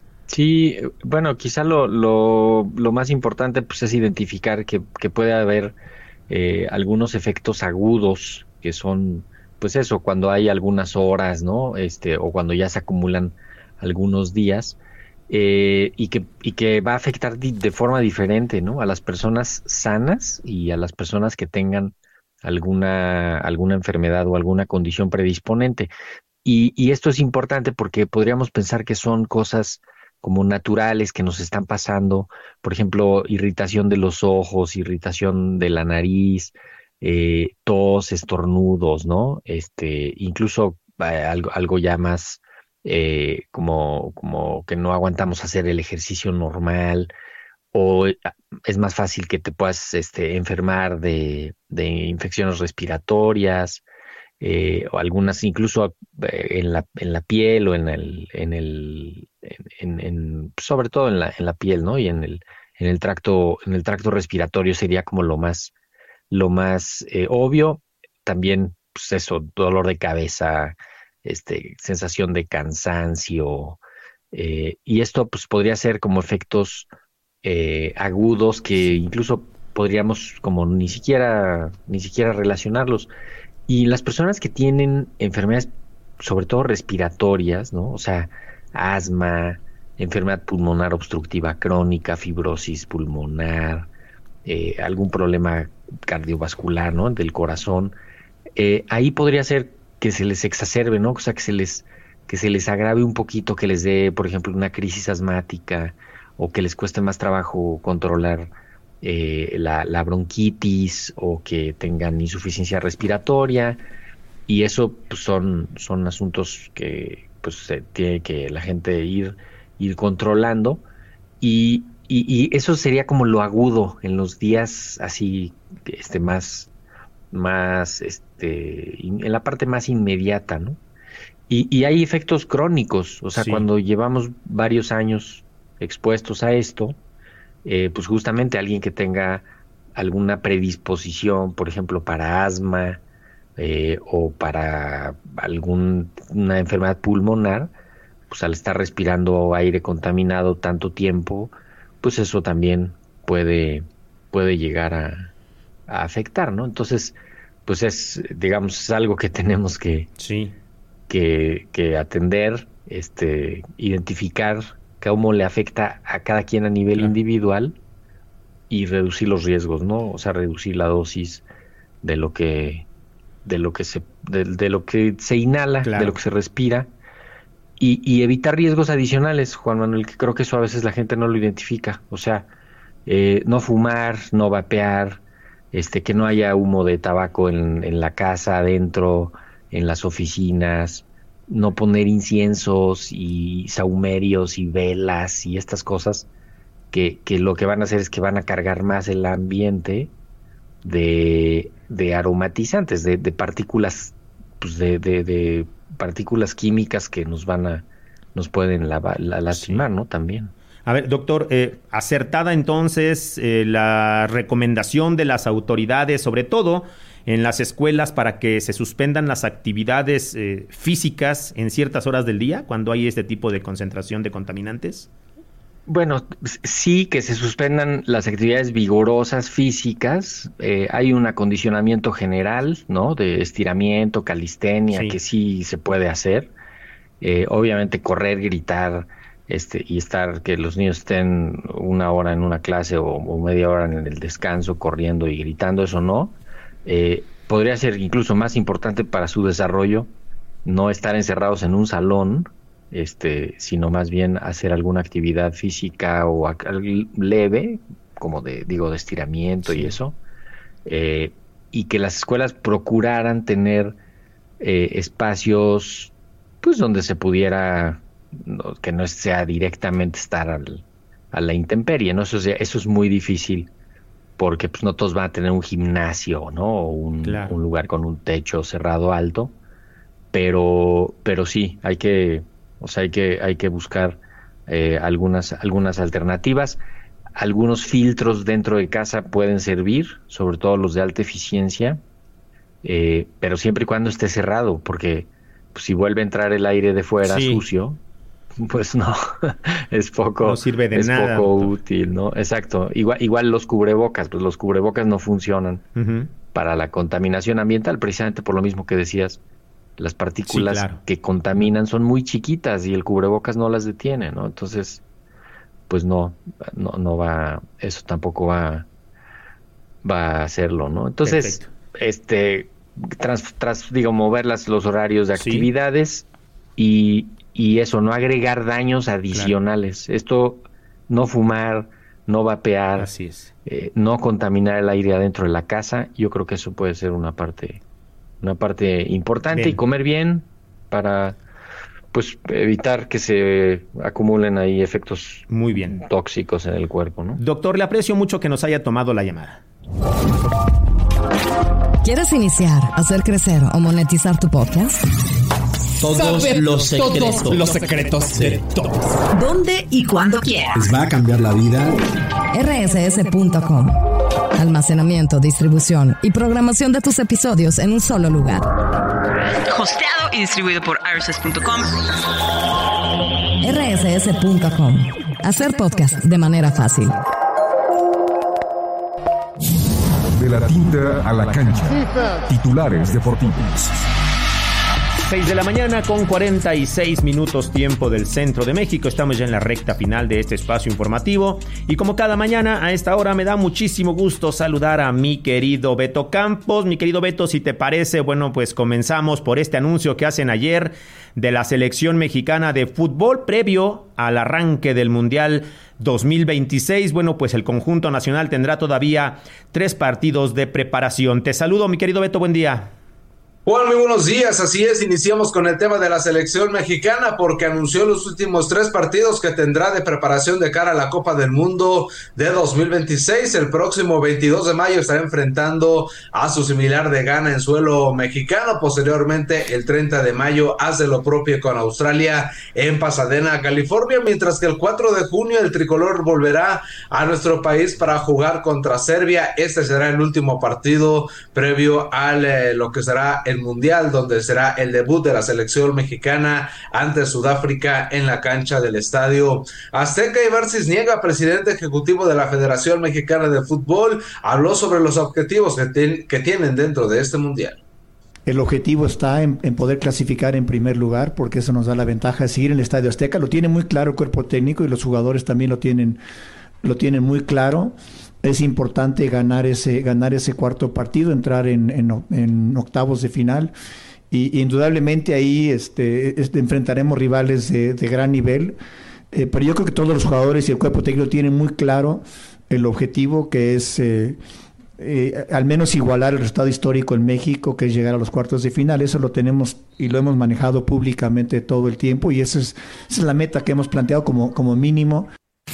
Sí, bueno, quizá lo, lo, lo más importante pues es identificar que, que puede haber eh, algunos efectos agudos que son, pues eso, cuando hay algunas horas, ¿no? Este, o cuando ya se acumulan algunos días, eh, y que y que va a afectar de, de forma diferente, ¿no?, a las personas sanas y a las personas que tengan alguna alguna enfermedad o alguna condición predisponente. Y, y esto es importante porque podríamos pensar que son cosas como naturales que nos están pasando, por ejemplo, irritación de los ojos, irritación de la nariz, eh, tos, estornudos, ¿no? Este, incluso eh, algo, algo ya más eh, como, como que no aguantamos hacer el ejercicio normal, o es más fácil que te puedas este, enfermar de, de infecciones respiratorias, eh, o algunas incluso eh, en la en la piel o en el en el en, en sobre todo en la en la piel, ¿no? Y en el en el tracto en el tracto respiratorio sería como lo más lo más eh, obvio. También pues eso, dolor de cabeza, este sensación de cansancio, eh, y esto pues podría ser como efectos eh, agudos que incluso podríamos como ni siquiera ni siquiera relacionarlos. Y las personas que tienen enfermedades sobre todo respiratorias, ¿no? O sea, asma, enfermedad pulmonar obstructiva crónica, fibrosis pulmonar, eh, algún problema cardiovascular, ¿no? Del corazón. Eh, ahí podría ser que se les exacerbe, ¿no? O sea, que se les que se les agrave un poquito, que les dé, por ejemplo, una crisis asmática, o que les cueste más trabajo controlar eh, la, la bronquitis, o que tengan insuficiencia respiratoria, y eso pues, son, son asuntos que pues se tiene que la gente ir, ir controlando, y, y, y eso sería como lo agudo en los días así este más, más este en la parte más inmediata, ¿no? Y, y hay efectos crónicos, o sea, sí. Cuando llevamos varios años expuestos a esto, eh, pues justamente alguien que tenga alguna predisposición, por ejemplo, para asma eh, o para alguna enfermedad pulmonar, pues al estar respirando aire contaminado tanto tiempo, pues eso también puede, puede llegar a, a afectar, ¿no? Entonces, pues es, digamos, es algo que tenemos que... Sí. Que, que atender, este, identificar cómo le afecta a cada quien a nivel claro. individual y reducir los riesgos, ¿no? O sea, reducir la dosis de lo que de lo que se de, de lo que se inhala, claro. de lo que se respira y, y evitar riesgos adicionales, Juan Manuel, que creo que eso a veces la gente no lo identifica. O sea, eh, no fumar, no vapear, este, que no haya humo de tabaco en, en la casa, adentro, en las oficinas, no poner inciensos y sahumerios y velas y estas cosas que, que lo que van a hacer es que van a cargar más el ambiente de, de aromatizantes, de, de partículas, pues de, de, de partículas químicas que nos van a, nos pueden la, la, lastimar, sí. ¿no? También. A ver, doctor, eh, acertada entonces eh, la recomendación de las autoridades, sobre todo en las escuelas, para que se suspendan las actividades eh, físicas en ciertas horas del día, cuando hay este tipo de concentración de contaminantes? Bueno, sí, que se suspendan las actividades vigorosas físicas. Eh, hay un acondicionamiento general, ¿no? De estiramiento, calistenia, sí. que sí se puede hacer. Eh, obviamente correr, gritar, este, y estar, que los niños estén una hora en una clase o, o media hora en el descanso corriendo y gritando, eso no. Eh, podría ser incluso más importante para su desarrollo no estar encerrados en un salón, este, sino más bien hacer alguna actividad física o a, leve, como de, digo, de estiramiento sí. y eso, eh, y que las escuelas procuraran tener eh, espacios, pues donde se pudiera, no, que no sea directamente estar al, a la intemperie, ¿no? Eso, eso es muy difícil, porque pues no todos van a tener un gimnasio, ¿no? O un, claro. un lugar con un techo cerrado alto, pero pero sí, hay que, o sea, hay que hay que buscar eh, algunas algunas alternativas. Algunos filtros dentro de casa pueden servir, sobre todo los de alta eficiencia, eh, pero siempre y cuando esté cerrado, porque pues, si vuelve a entrar el aire de fuera sí. sucio, pues no, es poco, no sirve de es nada, poco doctor. útil, ¿no? Exacto. Igual, igual los cubrebocas, pues los cubrebocas no funcionan uh-huh. para la contaminación ambiental, precisamente por lo mismo que decías, las partículas sí, claro. que contaminan son muy chiquitas y el cubrebocas no las detiene, ¿no? Entonces, pues no, no, no va, eso tampoco va, va a hacerlo, ¿no? Entonces, perfecto. este, tras, tras, digo, mover las, los horarios de actividades sí. y Y eso, no agregar daños adicionales. Claro. Esto, no fumar, no vapear, Así es. Eh, no contaminar el aire adentro de la casa. Yo creo que eso puede ser una parte, una parte importante. Bien. Y comer bien para, pues, evitar que se acumulen ahí efectos muy bien tóxicos en el cuerpo, ¿no? Doctor, le aprecio mucho que nos haya tomado la llamada. ¿Quieres iniciar, hacer crecer o monetizar tu podcast? Todos Saber los secretos, todos los secretos de todos. ¿Dónde y cuándo quieras? ¿Les va a cambiar la vida? R S S punto com. Almacenamiento, distribución y programación de tus episodios en un solo lugar. Hosteado y distribuido por R S S punto com. R S S punto com. Hacer podcast de manera fácil. De la tinta a la cancha. Titulares deportivos. seis de la mañana con cuarenta y seis minutos tiempo del centro de México. Estamos ya en la recta final de este espacio informativo y como cada mañana a esta hora me da muchísimo gusto saludar a mi querido Beto Campos. Mi querido Beto, si te parece, bueno, pues comenzamos por este anuncio que hacen ayer de la selección mexicana de fútbol previo al arranque del Mundial dos mil veintiséis. Bueno, pues el conjunto nacional tendrá todavía tres partidos de preparación. Te saludo, mi querido Beto, buen día. Juan, muy buenos días, así es, iniciamos con el tema de la selección mexicana porque anunció los últimos tres partidos que tendrá de preparación de cara a la Copa del Mundo de dos mil veintiséis. El próximo veintidós de mayo estará enfrentando a su similar de Ghana en suelo mexicano. Posteriormente, el treinta de mayo hace lo propio con Australia en Pasadena, California, mientras que el cuatro de junio el tricolor volverá a nuestro país para jugar contra Serbia. Este será el último partido previo a eh, lo que será el Mundial, donde será el debut de la selección mexicana ante Sudáfrica en la cancha del Estadio Azteca. Ibar Cisniega, presidente ejecutivo de la Federación Mexicana de Fútbol, habló sobre los objetivos que, ten, que tienen dentro de este Mundial. El objetivo está en, en poder clasificar en primer lugar, porque eso nos da la ventaja de seguir en el Estadio Azteca. Lo tiene muy claro el cuerpo técnico y los jugadores también lo tienen, lo tienen muy claro. Es importante ganar ese ganar ese cuarto partido, entrar en, en, en octavos de final y, y indudablemente ahí este, este enfrentaremos rivales de, de gran nivel, eh, pero yo creo que todos los jugadores y el cuerpo técnico tienen muy claro el objetivo, que es eh, eh, al menos igualar el resultado histórico en México, que es llegar a los cuartos de final. Eso lo tenemos y lo hemos manejado públicamente todo el tiempo y esa es, esa es la meta que hemos planteado como, como mínimo.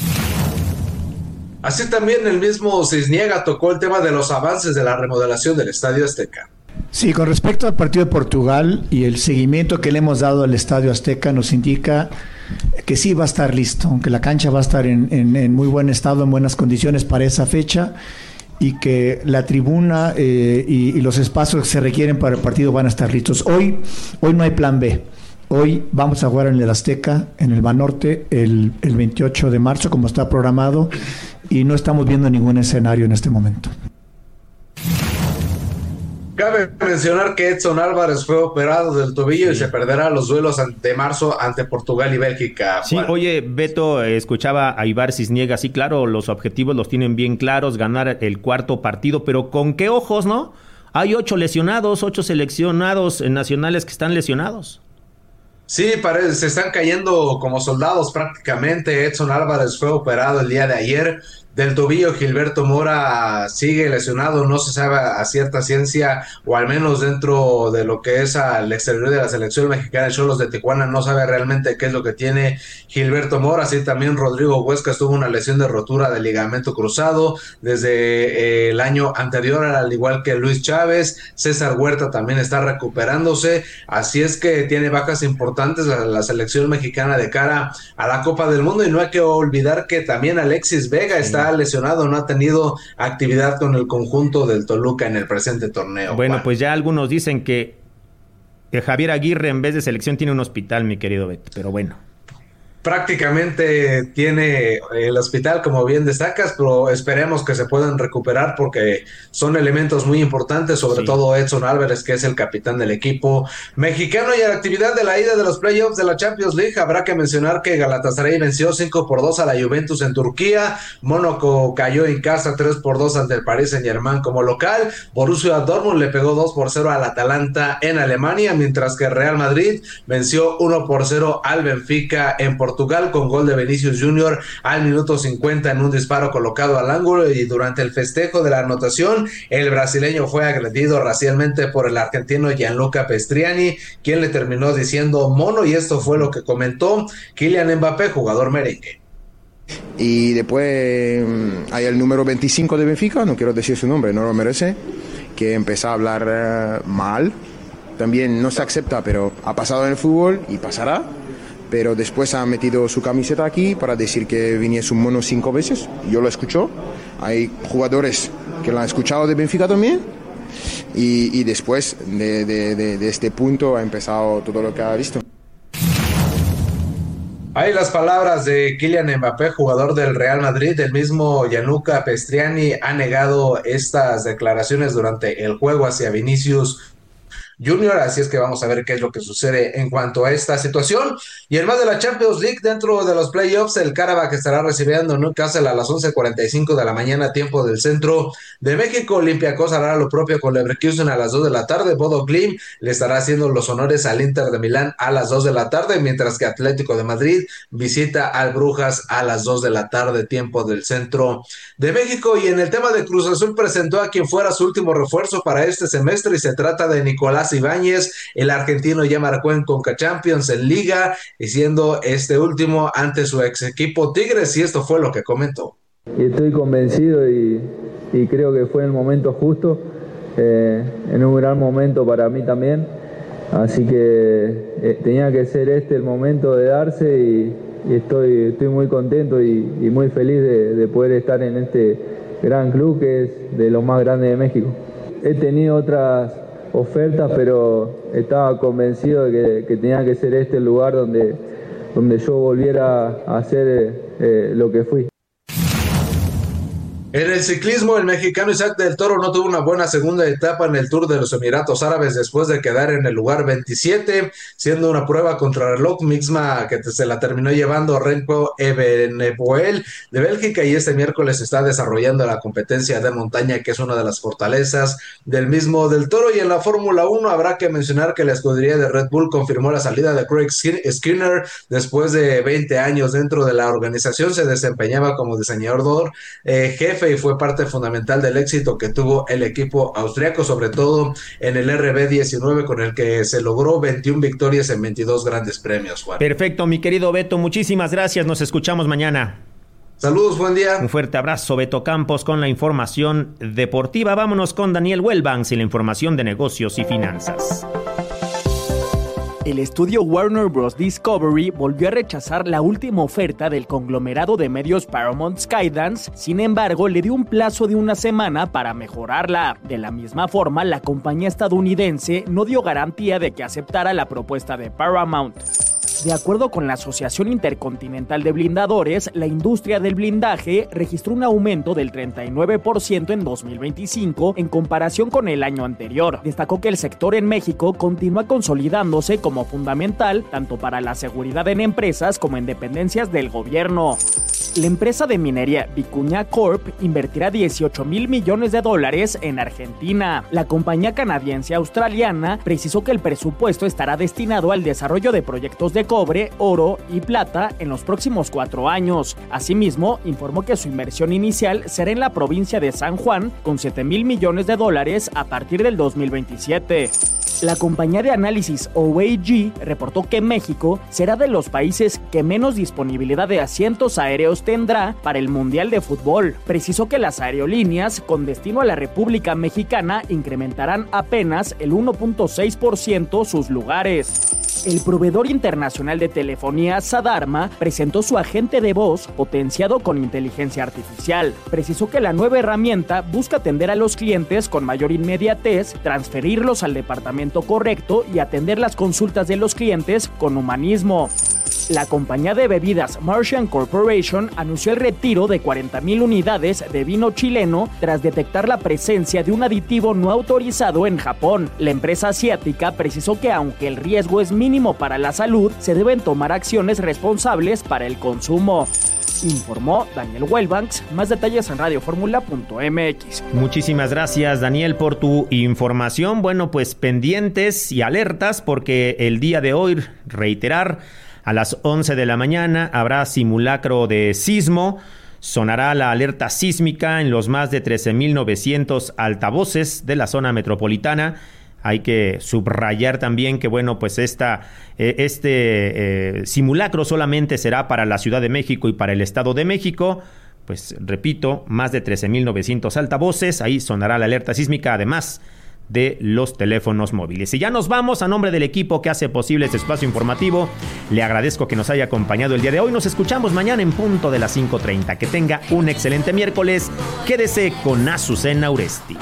Así también el mismo Cisniega tocó el tema de los avances de la remodelación del Estadio Azteca. Sí, con respecto al partido de Portugal y el seguimiento que le hemos dado al Estadio Azteca nos indica que sí va a estar listo, aunque la cancha va a estar en, en, en muy buen estado, en buenas condiciones para esa fecha, y que la tribuna eh, y, y los espacios que se requieren para el partido van a estar listos. Hoy, hoy no hay plan B. Hoy vamos a jugar en el Azteca, en el Banorte, el, el veintiocho de marzo, como está programado, y no estamos viendo ningún escenario en este momento. Cabe mencionar que Edson Álvarez fue operado del tobillo sí. y se perderá los duelos de marzo ante Portugal y Bélgica. Sí, bueno. Oye, Beto, escuchaba a Ibar Cisniega, sí, claro, los objetivos los tienen bien claros, ganar el cuarto partido, pero ¿con qué ojos, no? Hay ocho lesionados, ocho seleccionados nacionales que están lesionados. Sí, parece, se están cayendo como soldados prácticamente. Edson Álvarez fue operado el día de ayer del tobillo. Gilberto Mora sigue lesionado, no se sabe a cierta ciencia, o al menos dentro de lo que es al exterior de la selección mexicana, el Xolos de Tijuana no sabe realmente qué es lo que tiene Gilberto Mora. Así también Rodrigo Huescas tuvo una lesión de rotura del ligamento cruzado desde eh, el año anterior, al igual que Luis Chávez. César Huerta también está recuperándose, así es que tiene bajas importantes la, la selección mexicana de cara a la Copa del Mundo. Y no hay que olvidar que también Alexis Vega sí. está lesionado, no ha tenido actividad con el conjunto del Toluca en el presente torneo. Bueno, Juan. Pues ya algunos dicen que, que Javier Aguirre en vez de selección tiene un hospital, mi querido Beto, pero bueno. Prácticamente tiene el hospital, como bien destacas, pero esperemos que se puedan recuperar porque son elementos muy importantes, sobre sí. todo Edson Álvarez, que es el capitán del equipo mexicano. Y a la actividad de la ida de los playoffs de la Champions League, habrá que mencionar que Galatasaray venció cinco por dos a la Juventus en Turquía, Mónaco cayó en casa tres por dos ante el Paris Saint-Germain como local, Borussia Dortmund le pegó dos por cero al Atalanta en Alemania, mientras que Real Madrid venció uno por cero al Benfica en Portugal. Portugal con gol de Vinicius Junior al minuto cincuenta en un disparo colocado al ángulo, y durante el festejo de la anotación el brasileño fue agredido racialmente por el argentino Gianluca Pestriani, quien le terminó diciendo mono, y esto fue lo que comentó Kylian Mbappé, jugador merengue. Y después hay el número veinticinco de Benfica, no quiero decir su nombre, no lo merece, que empezó a hablar uh, mal. También no se acepta, pero ha pasado en el fútbol y pasará. Pero después ha metido su camiseta aquí para decir que Vinicius un mono cinco veces. Yo lo escucho. Hay jugadores que lo han escuchado de Benfica también. Y, y después de, de, de, de este punto ha empezado todo lo que ha visto. Hay las palabras de Kylian Mbappé, jugador del Real Madrid. El mismo Gianluca Pestriani ha negado estas declaraciones durante el juego hacia Vinicius Junior, así es que vamos a ver qué es lo que sucede en cuanto a esta situación. Y en más de la Champions League, dentro de los playoffs, el Karabakh estará recibiendo Newcastle a las once cuarenta y cinco de la mañana, tiempo del centro de México. Olympiacos hará lo propio con Leverkusen a las dos de la tarde. Bodo Glimt le estará haciendo los honores al Inter de Milán a las dos de la tarde, mientras que Atlético de Madrid visita al Brujas a las dos de la tarde, tiempo del centro de México. Y en el tema de Cruz Azul, presentó a quien fuera su último refuerzo para este semestre, y se trata de Nicolás Ibáñez. El argentino ya marcó en Conca Champions, en Liga, y siendo este último ante su ex equipo Tigres, y esto fue lo que comentó. Estoy convencido y, y creo que fue en el momento justo, eh, en un gran momento para mí también, así que eh, tenía que ser este el momento de darse, y, y estoy, estoy muy contento y, y muy feliz de, de poder estar en este gran club que es de los más grandes de México. He tenido otras ofertas, pero estaba convencido de que, que tenía que ser este el lugar donde, donde yo volviera a hacer eh, lo que fui. En el ciclismo, el mexicano Isaac del Toro no tuvo una buena segunda etapa en el Tour de los Emiratos Árabes después de quedar en el lugar veintisiete, siendo una prueba contrarreloj misma que se la terminó llevando Remco Evenepoel de Bélgica, y este miércoles está desarrollando la competencia de montaña, que es una de las fortalezas del mismo del Toro. Y en la Fórmula uno habrá que mencionar que la escudería de Red Bull confirmó la salida de Craig Skinner después de veinte años dentro de la organización. Se desempeñaba como diseñador eh, jefe y fue parte fundamental del éxito que tuvo el equipo austriaco, sobre todo en el R B diecinueve, con el que se logró veintiuna victorias en veintidós grandes premios, Juan. Perfecto, mi querido Beto, muchísimas gracias, nos escuchamos mañana. Saludos, buen día. Un fuerte abrazo, Beto Campos, con la información deportiva. Vámonos con Daniel Wellbanks y la información de negocios y finanzas. El estudio Warner Bros. Discovery volvió a rechazar la última oferta del conglomerado de medios Paramount Skydance, sin embargo, le dio un plazo de una semana para mejorarla. De la misma forma, la compañía estadounidense no dio garantía de que aceptara la propuesta de Paramount. De acuerdo con la Asociación Intercontinental de Blindadores, la industria del blindaje registró un aumento del treinta y nueve por ciento en dos mil veinticinco en comparación con el año anterior. Destacó que el sector en México continúa consolidándose como fundamental tanto para la seguridad en empresas como en dependencias del gobierno. La empresa de minería Vicuña Corp invertirá dieciocho mil millones de dólares en Argentina. La compañía canadiense-australiana precisó que el presupuesto estará destinado al desarrollo de proyectos de cobre, oro y plata en los próximos cuatro años. Asimismo, informó que su inversión inicial será en la provincia de San Juan con siete mil millones de dólares a partir del dos mil veintisiete. La compañía de análisis O A G reportó que México será de los países que menos disponibilidad de asientos aéreos tendrá para el Mundial de Fútbol. Precisó que las aerolíneas con destino a la República Mexicana incrementarán apenas el uno punto seis por ciento sus lugares. El proveedor internacional de telefonía Sadarma presentó su agente de voz potenciado con inteligencia artificial. Precisó que la nueva herramienta busca atender a los clientes con mayor inmediatez, transferirlos al departamento correcto y atender las consultas de los clientes con humanismo. La compañía de bebidas Martian Corporation anunció el retiro de cuarenta mil unidades de vino chileno tras detectar la presencia de un aditivo no autorizado en Japón. La empresa asiática precisó que aunque el riesgo es mínimo para la salud, se deben tomar acciones responsables para el consumo. Informó Daniel Wellbanks. Más detalles en radio fórmula punto m x. Muchísimas gracias, Daniel, por tu información. Bueno, pues pendientes y alertas porque el día de hoy, reiterar, a las once de la mañana habrá simulacro de sismo. Sonará la alerta sísmica en los más de trece mil novecientos altavoces de la zona metropolitana. Hay que subrayar también que, bueno, pues esta, eh, este eh, simulacro solamente será para la Ciudad de México y para el Estado de México. Pues repito, más de trece mil novecientos altavoces. Ahí sonará la alerta sísmica, además de los teléfonos móviles. Y ya nos vamos. A nombre del equipo que hace posible este espacio informativo, le agradezco que nos haya acompañado el día de hoy. Nos escuchamos mañana en punto de las cinco treinta. Que tenga un excelente miércoles. Quédese con Azucena Uresti.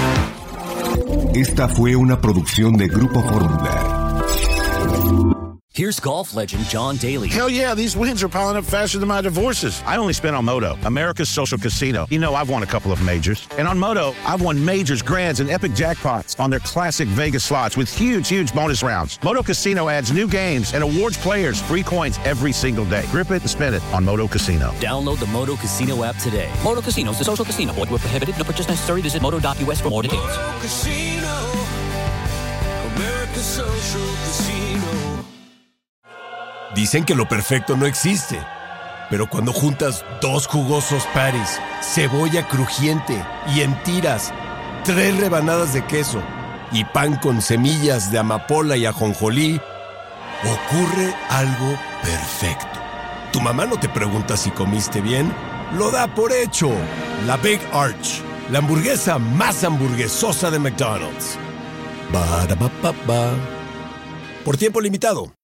Esta fue una producción de Grupo Fórmula. Here's golf legend John Daly. Hell yeah, these wins are piling up faster than my divorces. I only spent on Moto, America's social casino. You know, I've won a couple of majors. And on Moto, I've won majors, grands, and epic jackpots on their classic Vegas slots with huge, huge bonus rounds. Moto Casino adds new games and awards players free coins every single day. Grip it and spin it on Moto Casino. Download the Moto Casino app today. Moto Casino is a social casino. Void where prohibited. No purchase necessary. Visit moto dot u s for more details. Moto Casino, America's social casino. Dicen que lo perfecto no existe, pero cuando juntas dos jugosos pares, cebolla crujiente y en tiras, tres rebanadas de queso y pan con semillas de amapola y ajonjolí, ocurre algo perfecto. Tu mamá no te pregunta si comiste bien, lo da por hecho. La Big Arch, la hamburguesa más hamburguesosa de McDonald's. Ba-da-ba-ba-ba. Por tiempo limitado.